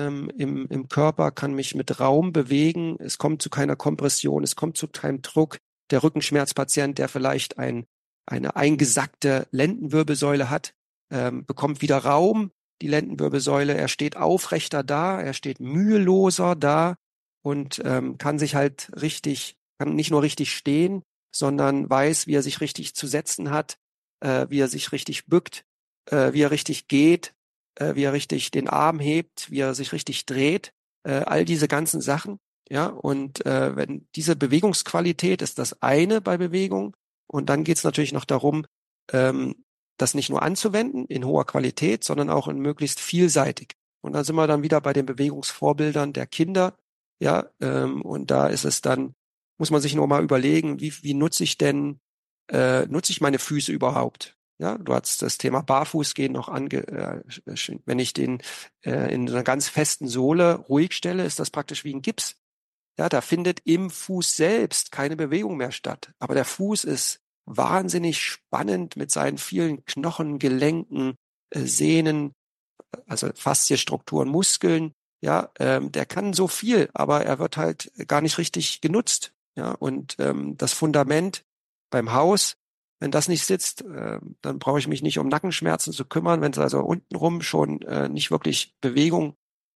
im Körper, kann mich mit Raum bewegen. Es kommt zu keiner Kompression, es kommt zu keinem Druck. Der Rückenschmerzpatient, der vielleicht eine eingesackte Lendenwirbelsäule hat, bekommt wieder Raum. Die Lendenwirbelsäule, er steht aufrechter da, er steht müheloser da und kann sich halt kann nicht nur richtig stehen, sondern weiß, wie er sich richtig zu setzen hat, wie er sich richtig bückt, wie er richtig geht, wie er richtig den Arm hebt, wie er sich richtig dreht, all diese ganzen Sachen. Ja, und wenn diese Bewegungsqualität ist das eine bei Bewegung. Und dann geht es natürlich noch darum, das nicht nur anzuwenden in hoher Qualität, sondern auch in möglichst vielseitig. Und dann sind wir dann wieder bei den Bewegungsvorbildern der Kinder. Ja, und da ist es dann, muss man sich nur mal überlegen, wie nutze ich meine Füße überhaupt? Ja, du hast das Thema Barfußgehen noch wenn ich den in einer ganz festen Sohle ruhig stelle, ist das praktisch wie ein Gips. Ja, da findet im Fuß selbst keine Bewegung mehr statt. Aber der Fuß ist wahnsinnig spannend mit seinen vielen Knochen, Gelenken, Sehnen, also Faszienstrukturen, Muskeln. Ja, der kann so viel, aber er wird halt gar nicht richtig genutzt. Ja, und das Fundament beim Haus, wenn das nicht sitzt, dann brauche ich mich nicht um Nackenschmerzen zu kümmern. Wenn es also untenrum schon nicht wirklich Bewegung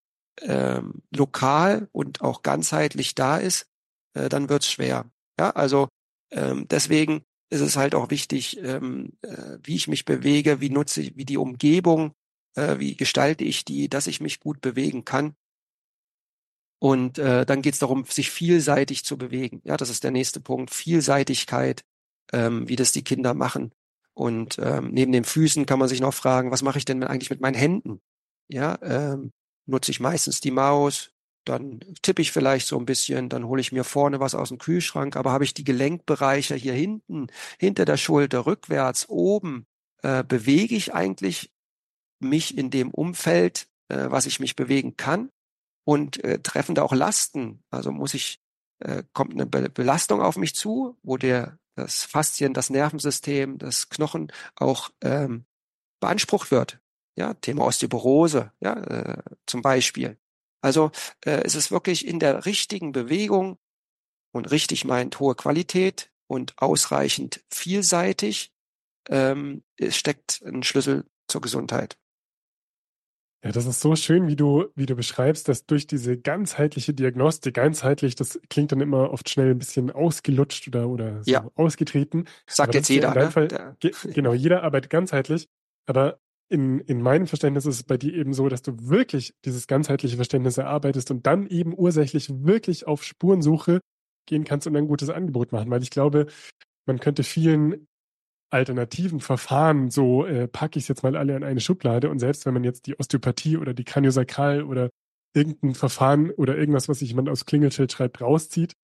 lokal und auch ganzheitlich da ist, dann wird's schwer. Ja, also deswegen ist es halt auch wichtig, wie ich mich bewege, wie die Umgebung, wie gestalte ich die, dass ich mich gut bewegen kann. Und dann geht es darum, sich vielseitig zu bewegen. Ja, das ist der nächste Punkt. Vielseitigkeit, wie das die Kinder machen. Und neben den Füßen kann man sich noch fragen, was mache ich denn eigentlich mit meinen Händen? Ja, nutze ich meistens die Maus, dann tippe ich vielleicht so ein bisschen, dann hole ich mir vorne was aus dem Kühlschrank, aber habe ich die Gelenkbereiche hier hinten, hinter der Schulter, rückwärts, oben, bewege ich eigentlich mich in dem Umfeld, was ich mich bewegen kann? Und treffen da auch Lasten. Also kommt eine Belastung auf mich zu, wo das Faszien, das Nervensystem, das Knochen auch beansprucht wird. Ja, Thema Osteoporose, ja, zum Beispiel. Also es ist wirklich in der richtigen Bewegung und richtig meint hohe Qualität und ausreichend vielseitig, es steckt ein Schlüssel zur Gesundheit. Ja, das ist so schön, wie du beschreibst, dass durch diese ganzheitliche Diagnostik, ganzheitlich, das klingt dann immer oft schnell ein bisschen ausgelutscht oder Ja, so ausgetreten. Aber sagt das jetzt ist ja in jeder, deinem ne? Fall, genau, jeder arbeitet ganzheitlich. Aber in meinem Verständnis ist es bei dir eben so, dass du wirklich dieses ganzheitliche Verständnis erarbeitest und dann eben ursächlich wirklich auf Spurensuche gehen kannst und ein gutes Angebot machen. Weil ich glaube, man könnte vielen alternativen Verfahren, so packe ich es jetzt mal alle in eine Schublade und selbst wenn man jetzt die Osteopathie oder die Kraniosakral oder irgendein Verfahren oder irgendwas, was sich jemand aus Klingelschild schreibt, rauszieht,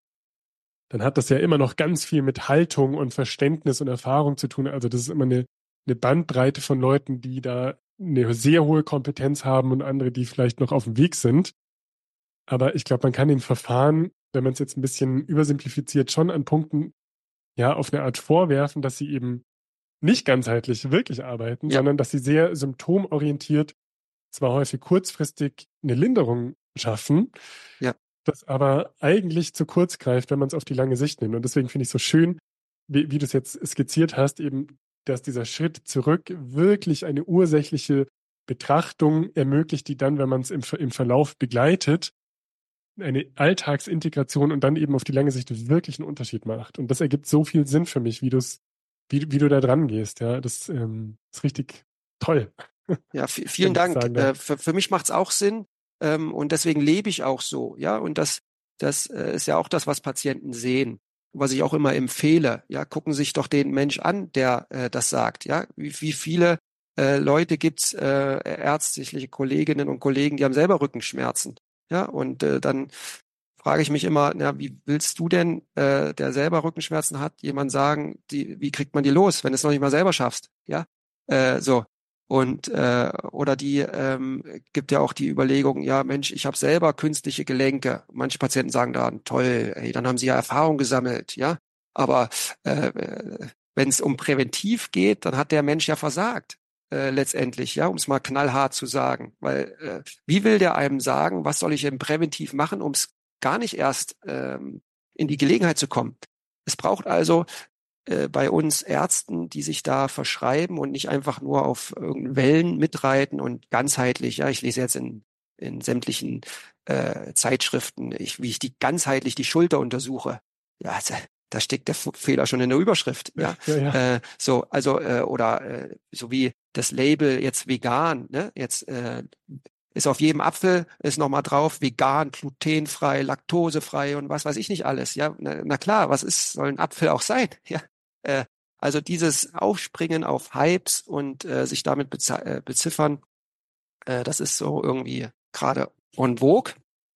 dann hat das ja immer noch ganz viel mit Haltung und Verständnis und Erfahrung zu tun. Also das ist immer eine Bandbreite von Leuten, die da eine sehr hohe Kompetenz haben und andere, die vielleicht noch auf dem Weg sind. Aber ich glaube, man kann den Verfahren, wenn man es jetzt ein bisschen übersimplifiziert, schon an Punkten ja auf eine Art vorwerfen, dass sie eben nicht ganzheitlich wirklich arbeiten, Ja, sondern dass sie sehr symptomorientiert, zwar häufig kurzfristig eine Linderung schaffen, ja, das aber eigentlich zu kurz greift, wenn man es auf die lange Sicht nimmt. Und deswegen finde ich es so schön, wie du es jetzt skizziert hast, eben, dass dieser Schritt zurück wirklich eine ursächliche Betrachtung ermöglicht, die dann, wenn man es im Verlauf begleitet, eine Alltagsintegration und dann eben auf die lange Sicht wirklich einen Unterschied macht. Und das ergibt so viel Sinn für mich, wie du da dran gehst. Ja, das ist richtig toll, ja, wenn vielen ich das Dank. sagen darf. Für mich macht's auch Sinn, und deswegen lebe ich auch so, ja, und das ist ja auch das, was Patienten sehen, was ich auch immer empfehle. Ja, gucken Sie sich doch den Mensch an, der das sagt. Ja, wie viele Leute gibt's, ärztliche Kolleginnen und Kollegen, die haben selber Rückenschmerzen. Ja, und dann frage ich mich immer, na, wie willst du denn, der selber Rückenschmerzen hat, jemand sagen, wie kriegt man die los, wenn du es noch nicht mal selber schaffst? Ja, so. Und oder die gibt ja auch die Überlegung, ja Mensch, ich habe selber künstliche Gelenke. Manche Patienten sagen dann, toll, ey, dann haben sie ja Erfahrung gesammelt, ja. Aber wenn es um präventiv geht, dann hat der Mensch ja versagt. Letztendlich, ja, um es mal knallhart zu sagen. Weil wie will der einem sagen, was soll ich denn präventiv machen, um es gar nicht erst in die Gelegenheit zu kommen? Es braucht also bei uns Ärzten, die sich da verschreiben und nicht einfach nur auf irgendeinen Wellen mitreiten und ganzheitlich, ja, ich lese jetzt in sämtlichen Zeitschriften, wie ich die ganzheitlich die Schulter untersuche. Ja, da steckt der Fehler schon in der Überschrift, ja. Ja, ja. So, also, oder so wie das Label jetzt vegan, ne? Jetzt ist auf jedem Apfel ist nochmal drauf, vegan, glutenfrei, laktosefrei und was weiß ich nicht alles. Ja, na klar, soll ein Apfel auch sein? Ja, äh, also dieses Aufspringen auf Hypes und sich damit beziffern, das ist so irgendwie gerade en vogue.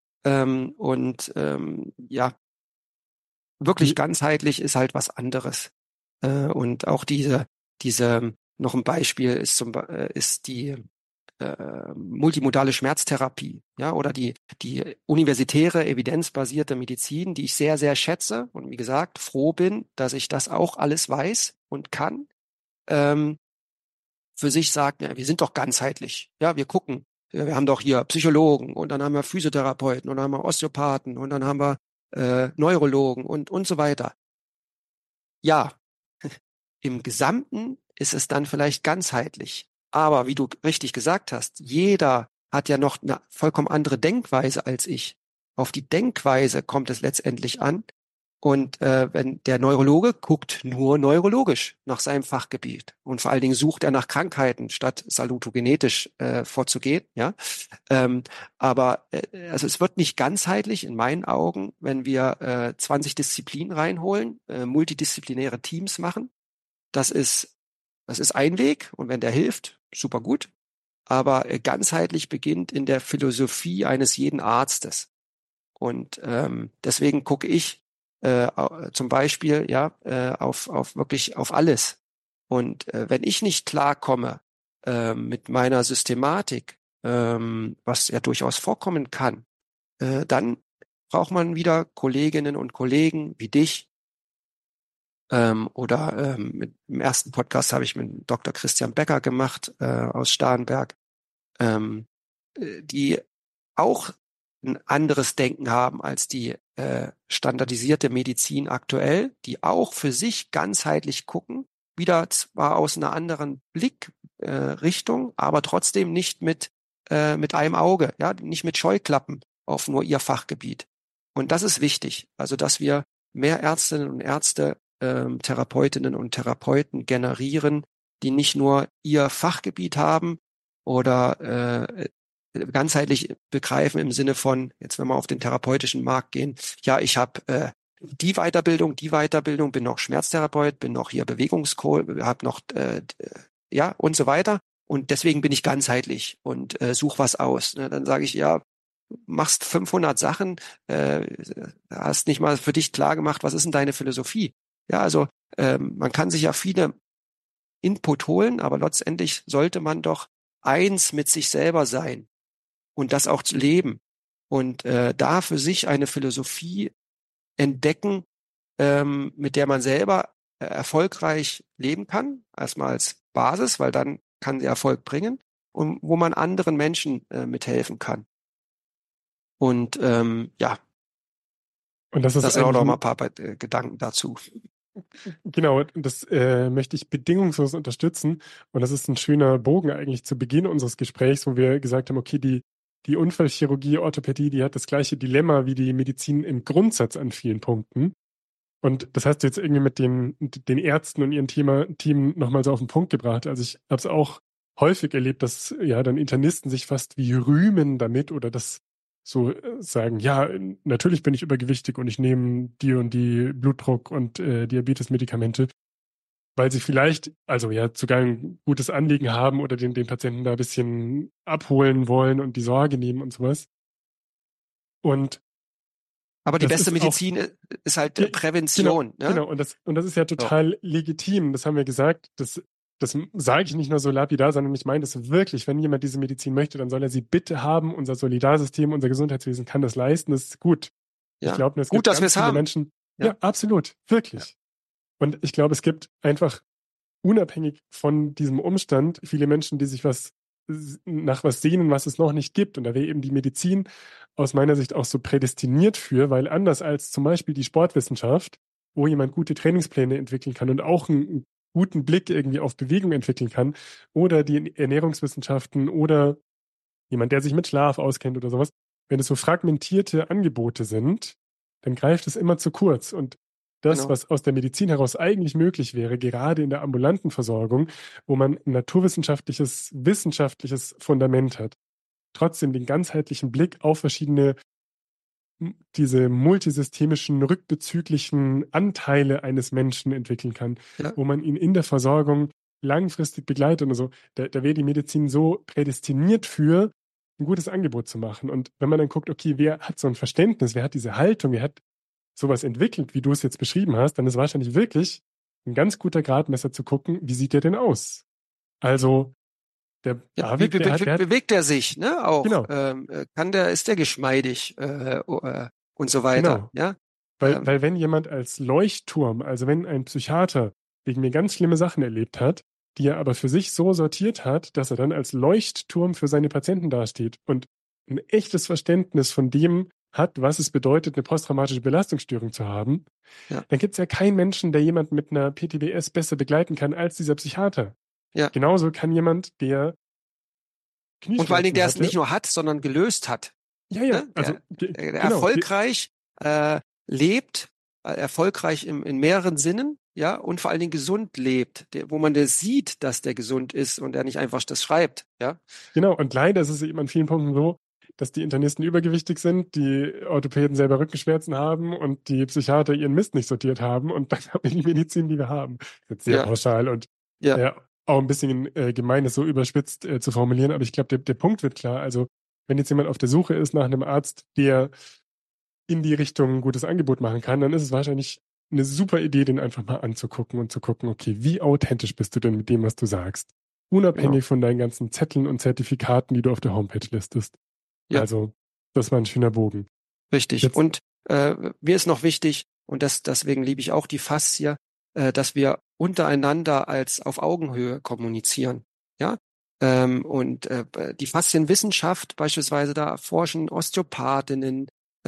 Ja, wirklich Die, ganzheitlich ist halt was anderes. Und auch diese, noch ein Beispiel ist ist die multimodale Schmerztherapie, ja, oder die universitäre, evidenzbasierte Medizin, die ich sehr, sehr schätze und wie gesagt, froh bin, dass ich das auch alles weiß und kann, ähm, für sich sagt, ja, wir sind doch ganzheitlich. Ja, wir gucken. Ja, wir haben doch hier Psychologen und dann haben wir Physiotherapeuten und dann haben wir Osteopathen und dann haben wir Neurologen und so weiter. Ja, im Gesamten ist es dann vielleicht ganzheitlich. Aber wie du richtig gesagt hast, jeder hat ja noch eine vollkommen andere Denkweise als ich. Auf die Denkweise kommt es letztendlich an. Und wenn der Neurologe guckt nur neurologisch nach seinem Fachgebiet und vor allen Dingen sucht er nach Krankheiten, statt salutogenetisch vorzugehen, ja. Ähm, aber also es wird nicht ganzheitlich in meinen Augen, wenn wir 20 Disziplinen reinholen, multidisziplinäre Teams machen. Das ist, das ist ein Weg und wenn der hilft, super gut. Aber ganzheitlich beginnt in der Philosophie eines jeden Arztes. Und deswegen gucke ich zum Beispiel ja auf wirklich auf alles. Und wenn ich nicht klarkomme mit meiner Systematik, was ja durchaus vorkommen kann, dann braucht man wieder Kolleginnen und Kollegen wie dich, oder mit dem ersten Podcast habe ich mit Dr. Christian Becker gemacht aus Starnberg, ähm, die auch ein anderes Denken haben als die standardisierte Medizin aktuell, die auch für sich ganzheitlich gucken, wieder zwar aus einer anderen Blickrichtung, aber trotzdem nicht mit mit einem Auge, ja, nicht mit Scheuklappen auf nur ihr Fachgebiet. Und das ist wichtig, also dass wir mehr Ärztinnen und Ärzte, Therapeutinnen und Therapeuten generieren, die nicht nur ihr Fachgebiet haben oder ganzheitlich begreifen im Sinne von, jetzt wenn wir auf den therapeutischen Markt gehen, ja, ich habe die Weiterbildung, bin noch Schmerztherapeut, bin noch hier Bewegungscoach, habe noch ja und so weiter. Und deswegen bin ich ganzheitlich und suche was aus. Ne? Dann sage ich, ja, machst 500 Sachen, hast nicht mal für dich klar gemacht, was ist denn deine Philosophie? Ja, also man kann sich ja viele Input holen, aber letztendlich sollte man doch eins mit sich selber sein und das auch zu leben und da für sich eine Philosophie entdecken, mit der man selber erfolgreich leben kann, erstmal als Basis, weil dann kann sie Erfolg bringen und wo man anderen Menschen mithelfen kann. Und ja, Und das ist das sind auch eigentlich noch mal ein paar Gedanken dazu. genau, das möchte ich bedingungslos unterstützen. Und das ist ein schöner Bogen eigentlich zu Beginn unseres Gesprächs, wo wir gesagt haben, okay, die Unfallchirurgie, Orthopädie, die hat das gleiche Dilemma wie die Medizin im Grundsatz an vielen Punkten. Und das hast du jetzt irgendwie mit den Ärzten und ihren Team nochmal so auf den Punkt gebracht. Also ich habe es auch häufig erlebt, dass ja dann Internisten sich fast wie rühmen damit oder das so sagen, ja, natürlich bin ich übergewichtig und ich nehme die und die Blutdruck- und Diabetes-Medikamente, weil sie vielleicht, also ja, sogar ein gutes Anliegen haben oder den Patienten da ein bisschen abholen wollen und die Sorge nehmen und sowas. Und Aber die das beste ist auch Medizin ist halt genau, Prävention. Ne? genau. Und das ist ja So, total legitim. Das haben wir gesagt. Das sage ich nicht nur so lapidar, sondern ich meine das wirklich. Wenn jemand diese Medizin möchte, dann soll er sie bitte haben. Unser Solidarsystem, unser Gesundheitswesen kann das leisten. Das ist gut. Ich ja, glaube, es gut, gibt dass wir ganz es viele haben. Menschen. Ja, Ja, absolut. ja, Wirklich. Und ich glaube, es gibt einfach unabhängig von diesem Umstand viele Menschen, die sich nach was sehnen, was es noch nicht gibt. Und da wäre eben die Medizin aus meiner Sicht auch so prädestiniert für, weil anders als zum Beispiel die Sportwissenschaft, wo jemand gute Trainingspläne entwickeln kann und auch einen guten Blick irgendwie auf Bewegung entwickeln kann, oder die Ernährungswissenschaften oder jemand, der sich mit Schlaf auskennt oder sowas, wenn es so fragmentierte Angebote sind, dann greift es immer zu kurz. Und das, genau. was aus der Medizin heraus eigentlich möglich wäre, gerade in der ambulanten Versorgung, wo man ein naturwissenschaftliches, wissenschaftliches Fundament hat, trotzdem den ganzheitlichen Blick auf verschiedene, diese multisystemischen, rückbezüglichen Anteile eines Menschen entwickeln kann, Ja, wo man ihn in der Versorgung langfristig begleitet und so. Da wäre die Medizin so prädestiniert für, ein gutes Angebot zu machen. Und wenn man dann guckt, okay, wer hat so ein Verständnis, wer hat diese Haltung, wer hat sowas entwickelt, wie du es jetzt beschrieben hast, dann ist wahrscheinlich wirklich ein ganz guter Gradmesser zu gucken, wie sieht der denn aus? Also, der ja. Wie David, der hat, bewegt er sich, ne? Auch genau, ist der geschmeidig und so weiter. genau. Ja, Weil wenn jemand als Leuchtturm, also wenn ein Psychiater wegen mir ganz schlimme Sachen erlebt hat, die er aber für sich so sortiert hat, dass er dann als Leuchtturm für seine Patienten dasteht und ein echtes Verständnis von dem hat, was es bedeutet, eine posttraumatische Belastungsstörung zu haben, ja, dann gibt es ja keinen Menschen, der jemanden mit einer PTBS besser begleiten kann als dieser Psychiater. ja. Genauso kann jemand, der Und vor allen Dingen, Knieschmerzen der es nicht hatte, nur hat, sondern gelöst hat. ja, ja, Ne? also Der genau, erfolgreich lebt, erfolgreich in mehreren Sinnen, ja, und vor allen Dingen gesund lebt, wo man das sieht, dass der gesund ist und er nicht einfach das schreibt, ja. genau, und leider ist es eben an vielen Punkten so, dass die Internisten übergewichtig sind, die Orthopäden selber Rückenschmerzen haben und die Psychiater ihren Mist nicht sortiert haben und dann haben wir die Medizin, die wir haben. Das ist jetzt sehr Ja, pauschal und ja, auch ein bisschen gemein, das so überspitzt zu formulieren, aber ich glaube, der Punkt wird klar. Also, wenn jetzt jemand auf der Suche ist nach einem Arzt, der in die Richtung ein gutes Angebot machen kann, dann ist es wahrscheinlich eine super Idee, den einfach mal anzugucken und zu gucken, okay, wie authentisch bist du denn mit dem, was du sagst? genau. Unabhängig von deinen ganzen Zetteln und Zertifikaten, die du auf der Homepage listest. Ja, Also, das war ein schöner Bogen. richtig. Jetzt, Und mir ist noch wichtig, und deswegen liebe ich auch die Faszie, dass wir untereinander als auf Augenhöhe kommunizieren. Ja? Und die Faszienwissenschaft beispielsweise, da forschen Osteopathinnen,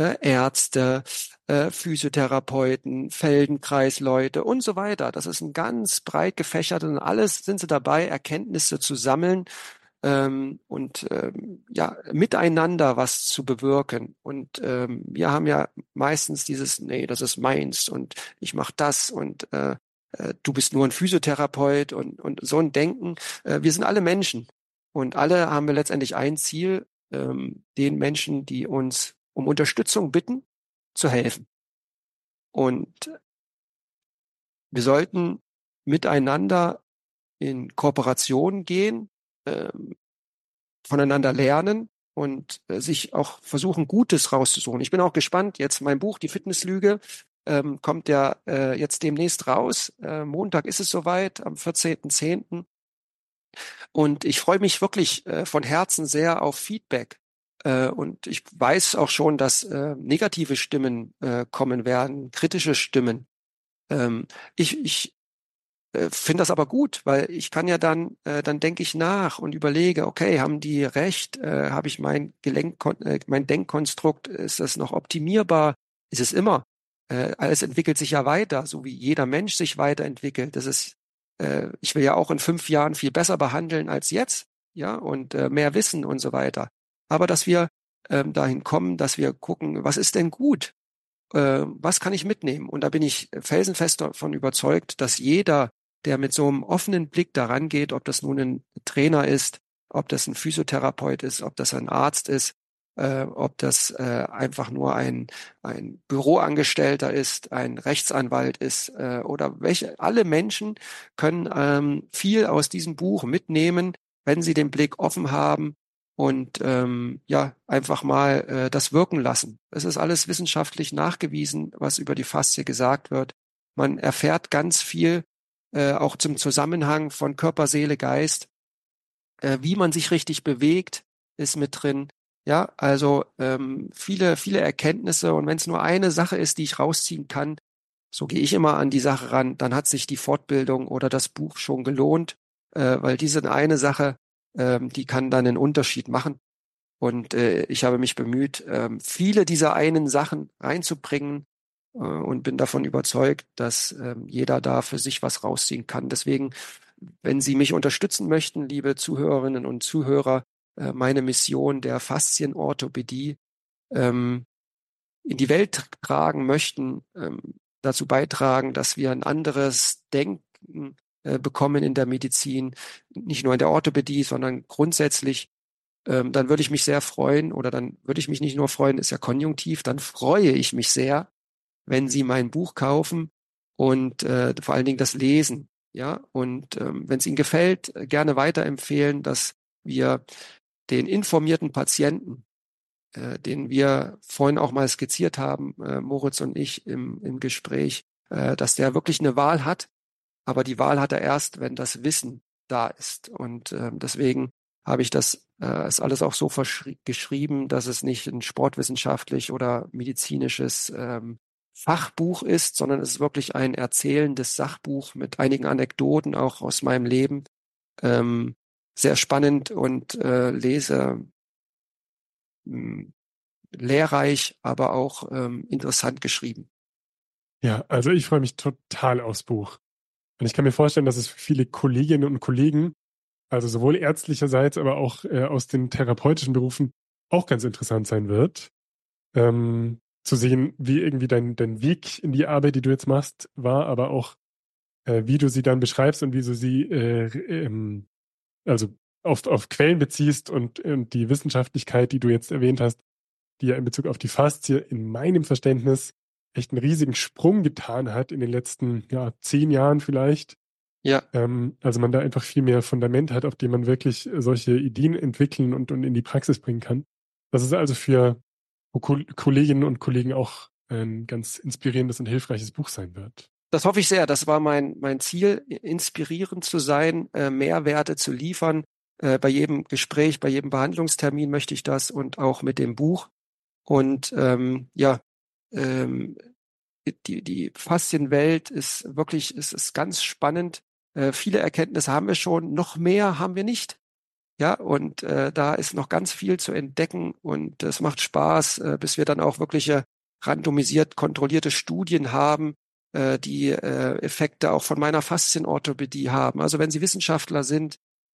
Ärzte, Physiotherapeuten, Feldenkreisleute und so weiter. Das ist ein ganz breit gefächertes und alles sind sie dabei, Erkenntnisse zu sammeln, ja, miteinander was zu bewirken. Und wir haben ja meistens dieses, nee, das ist meins und ich mache das und du bist nur ein Physiotherapeut und so ein Denken. Wir sind alle Menschen und alle haben wir letztendlich ein Ziel, den Menschen, die uns um Unterstützung bitten, zu helfen. Und wir sollten miteinander in Kooperation gehen, ähm, voneinander lernen und sich auch versuchen, Gutes rauszusuchen. Ich bin auch gespannt. Jetzt mein Buch, Die Fitnesslüge, kommt ja jetzt demnächst raus. Montag ist es soweit, am 14.10. Und ich freue mich wirklich von Herzen sehr auf Feedback. Und ich weiß auch schon, dass negative Stimmen kommen werden, kritische Stimmen. Ich finde das aber gut, weil ich kann ja dann denke ich nach und überlege, okay, haben die recht? Habe ich mein Denkkonstrukt, ist das noch optimierbar? Ist es immer? Alles entwickelt sich ja weiter, so wie jeder Mensch sich weiterentwickelt. Ich will ja auch in 5 Jahren viel besser behandeln als jetzt, ja, und mehr wissen und so weiter. Aber dass wir dahin kommen, dass wir gucken, was ist denn gut? Was kann ich mitnehmen? Und da bin ich felsenfest davon überzeugt, dass jeder, der mit so einem offenen Blick daran geht, ob das nun ein Trainer ist, ob das ein Physiotherapeut ist, ob das ein Arzt ist, ob das einfach nur ein Büroangestellter ist, ein Rechtsanwalt ist oder alle Menschen können viel aus diesem Buch mitnehmen, wenn sie den Blick offen haben und ja, einfach mal das wirken lassen. Es ist alles wissenschaftlich nachgewiesen, was über die Faszie gesagt wird. Man erfährt ganz viel, auch zum Zusammenhang von Körper, Seele, Geist, wie man sich richtig bewegt, ist mit drin. Ja, also viele Erkenntnisse. Und wenn es nur eine Sache ist, die ich rausziehen kann, so gehe ich immer an die Sache ran, dann hat sich die Fortbildung oder das Buch schon gelohnt, weil diese eine Sache, die kann dann einen Unterschied machen. Und ich habe mich bemüht, viele dieser einen Sachen reinzubringen und bin davon überzeugt, dass jeder da für sich was rausziehen kann. Deswegen, wenn Sie mich unterstützen möchten, liebe Zuhörerinnen und Zuhörer, meine Mission der Faszienorthopädie ähm, in die Welt tragen möchten, dazu beitragen, dass wir ein anderes Denken bekommen in der Medizin, nicht nur in der Orthopädie, sondern grundsätzlich, dann würde ich mich sehr freuen, oder dann würde ich mich nicht nur freuen, ist ja konjunktiv, dann freue ich mich sehr, wenn Sie mein Buch kaufen und vor allen Dingen das lesen, ja, und wenn es Ihnen gefällt, gerne weiterempfehlen, dass wir den informierten Patienten, den wir vorhin auch mal skizziert haben, Moritz und ich im Gespräch, dass der wirklich eine Wahl hat, aber die Wahl hat er erst, wenn das Wissen da ist. Und deswegen habe ich das ist alles auch so geschrieben, dass es nicht ein sportwissenschaftlich oder medizinisches Fachbuch ist, sondern es ist wirklich ein erzählendes Sachbuch mit einigen Anekdoten auch aus meinem Leben. Ähm, Sehr spannend und mh, lehrreich, aber auch interessant geschrieben. Ja, also ich freue mich total aufs Buch. Und ich kann mir vorstellen, dass es für viele Kolleginnen und Kollegen, also sowohl ärztlicherseits, aber auch aus den therapeutischen Berufen, auch ganz interessant sein wird, zu sehen, wie irgendwie dein Weg in die Arbeit, die du jetzt machst, war, aber auch, wie du sie dann beschreibst und wie du sie also auf Quellen beziehst und die Wissenschaftlichkeit, die du jetzt erwähnt hast, die ja in Bezug auf die Faszie in meinem Verständnis echt einen riesigen Sprung getan hat in den letzten, ja, 10 Jahren vielleicht. Ja, Also man da einfach viel mehr Fundament hat, auf dem man wirklich solche Ideen entwickeln und in die Praxis bringen kann. Das ist also für Kolleginnen und Kollegen auch ein ganz inspirierendes und hilfreiches Buch sein wird. das hoffe ich sehr. Das war mein Ziel, inspirierend zu sein, Mehrwerte zu liefern. Bei jedem Gespräch, bei jedem Behandlungstermin möchte ich das und auch mit dem Buch. Und ja, ähm, die Faszienwelt ist wirklich, es ist ganz spannend. Viele Erkenntnisse haben wir schon, noch mehr haben wir nicht. Ja, und da ist noch ganz viel zu entdecken und es macht Spaß, bis wir dann auch wirkliche randomisiert kontrollierte Studien haben, die Effekte auch von meiner Faszienorthopädie haben. Also wenn Sie Wissenschaftler sind,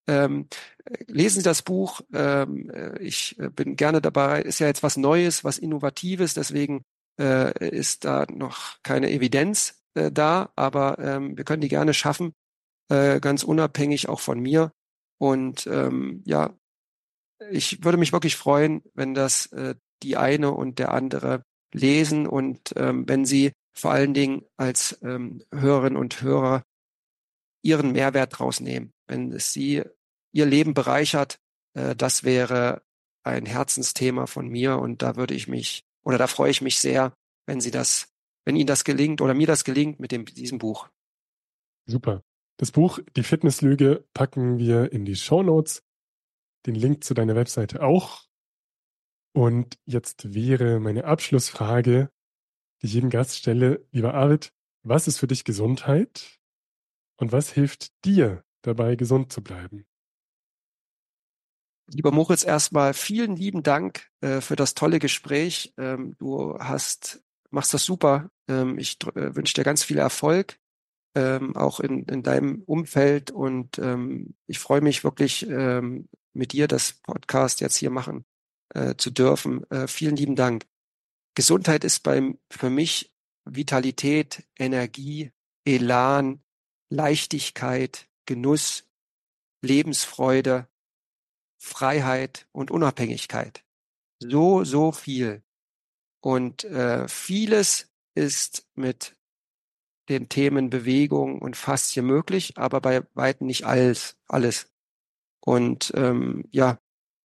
lesen Sie das Buch. Ich bin gerne dabei. Ist ja jetzt was Neues, was Innovatives. Deswegen ist da noch keine Evidenz da. Aber wir können die gerne schaffen, ganz unabhängig auch von mir. Und ja, ich würde mich wirklich freuen, wenn das die eine und der andere lesen und wenn Sie vor allen Dingen als Hörerinnen und Hörer Ihren Mehrwert draus nehmen. Wenn es Sie Ihr Leben bereichert, das wäre ein Herzensthema von mir und da würde ich mich oder da freue ich mich sehr, wenn Ihnen das gelingt oder mir das gelingt mit diesem Buch. Super. Das Buch Die Fitnesslüge packen wir in die Shownotes. Den Link zu deiner Webseite auch. Und jetzt wäre meine Abschlussfrage, die ich jedem Gast stelle. Lieber Arvid, was ist für dich Gesundheit? Und was hilft dir dabei, gesund zu bleiben? Lieber Moritz, erstmal vielen lieben Dank für das tolle Gespräch. Du machst das super. Ich wünsche dir ganz viel Erfolg, auch in deinem Umfeld. Und ich freue mich wirklich, mit dir das Podcast jetzt hier machen zu dürfen. Vielen lieben Dank. Gesundheit ist für mich Vitalität, Energie, Elan, Leichtigkeit, Genuss, Lebensfreude, Freiheit und Unabhängigkeit. So viel. Und vieles ist mit den Themen Bewegung und Faszie möglich, aber bei weitem nicht alles. Und ja,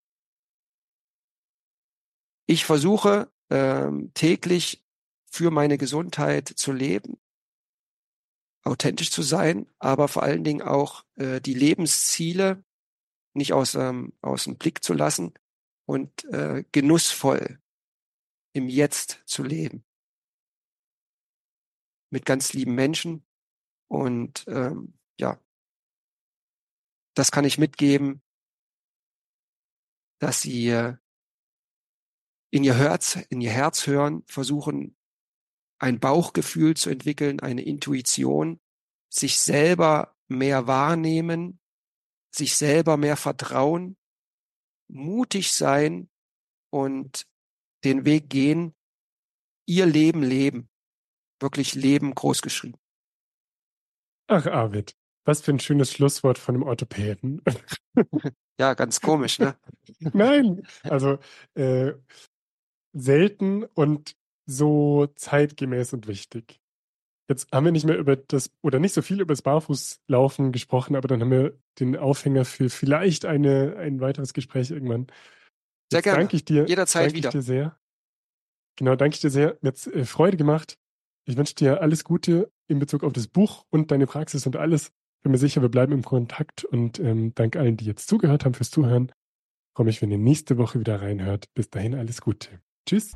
ich versuche täglich für meine Gesundheit zu leben, authentisch zu sein, aber vor allen Dingen auch die Lebensziele nicht aus dem Blick zu lassen und genussvoll im Jetzt zu leben. Mit ganz lieben Menschen. Und ja, das kann ich mitgeben, dass sie in ihr Herz hören, versuchen, ein Bauchgefühl zu entwickeln, eine Intuition, sich selber mehr wahrnehmen, sich selber mehr vertrauen, mutig sein und den Weg gehen, ihr Leben leben, wirklich Leben großgeschrieben. Ach, Arvid, was für ein schönes Schlusswort von einem Orthopäden. Ja, ganz komisch, ne? Nein, also selten und so zeitgemäß und wichtig. Jetzt haben wir nicht mehr nicht so viel über das Barfußlaufen gesprochen, aber dann haben wir den Aufhänger für vielleicht ein weiteres Gespräch irgendwann. Sehr Jetzt gerne. danke ich dir. Jederzeit wieder. Danke ich dir sehr. Genau, danke ich dir sehr. Mir hat's Freude gemacht. Ich wünsche dir alles Gute in Bezug auf das Buch und deine Praxis und alles. Bin mir sicher, wir bleiben im Kontakt und danke allen, die jetzt zugehört haben, fürs Zuhören. Ich freue mich, wenn ihr nächste Woche wieder reinhört. Bis dahin alles Gute. Tschüss.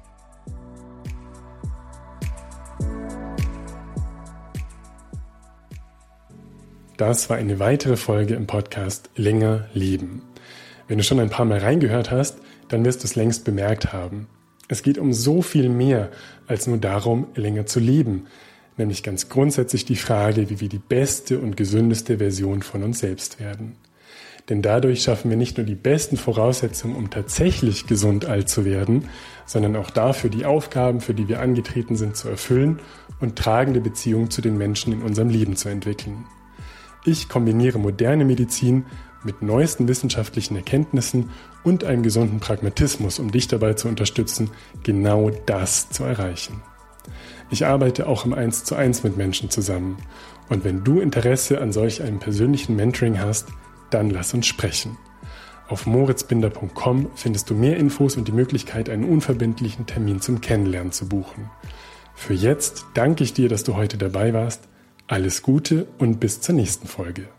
Das war eine weitere Folge im Podcast Länger leben. Wenn du schon ein paar Mal reingehört hast, dann wirst du es längst bemerkt haben. Es geht um so viel mehr als nur darum, länger zu leben, nämlich ganz grundsätzlich die Frage, wie wir die beste und gesündeste Version von uns selbst werden. Denn dadurch schaffen wir nicht nur die besten Voraussetzungen, um tatsächlich gesund alt zu werden, sondern auch dafür, die Aufgaben, für die wir angetreten sind, zu erfüllen und tragende Beziehungen zu den Menschen in unserem Leben zu entwickeln. Ich kombiniere moderne Medizin mit neuesten wissenschaftlichen Erkenntnissen und einem gesunden Pragmatismus, um dich dabei zu unterstützen, genau das zu erreichen. Ich arbeite auch im 1:1 mit Menschen zusammen. Und wenn du Interesse an solch einem persönlichen Mentoring hast, dann lass uns sprechen. Auf moritzbinder.com findest du mehr Infos und die Möglichkeit, einen unverbindlichen Termin zum Kennenlernen zu buchen. Für jetzt danke ich dir, dass du heute dabei warst. Alles Gute und bis zur nächsten Folge.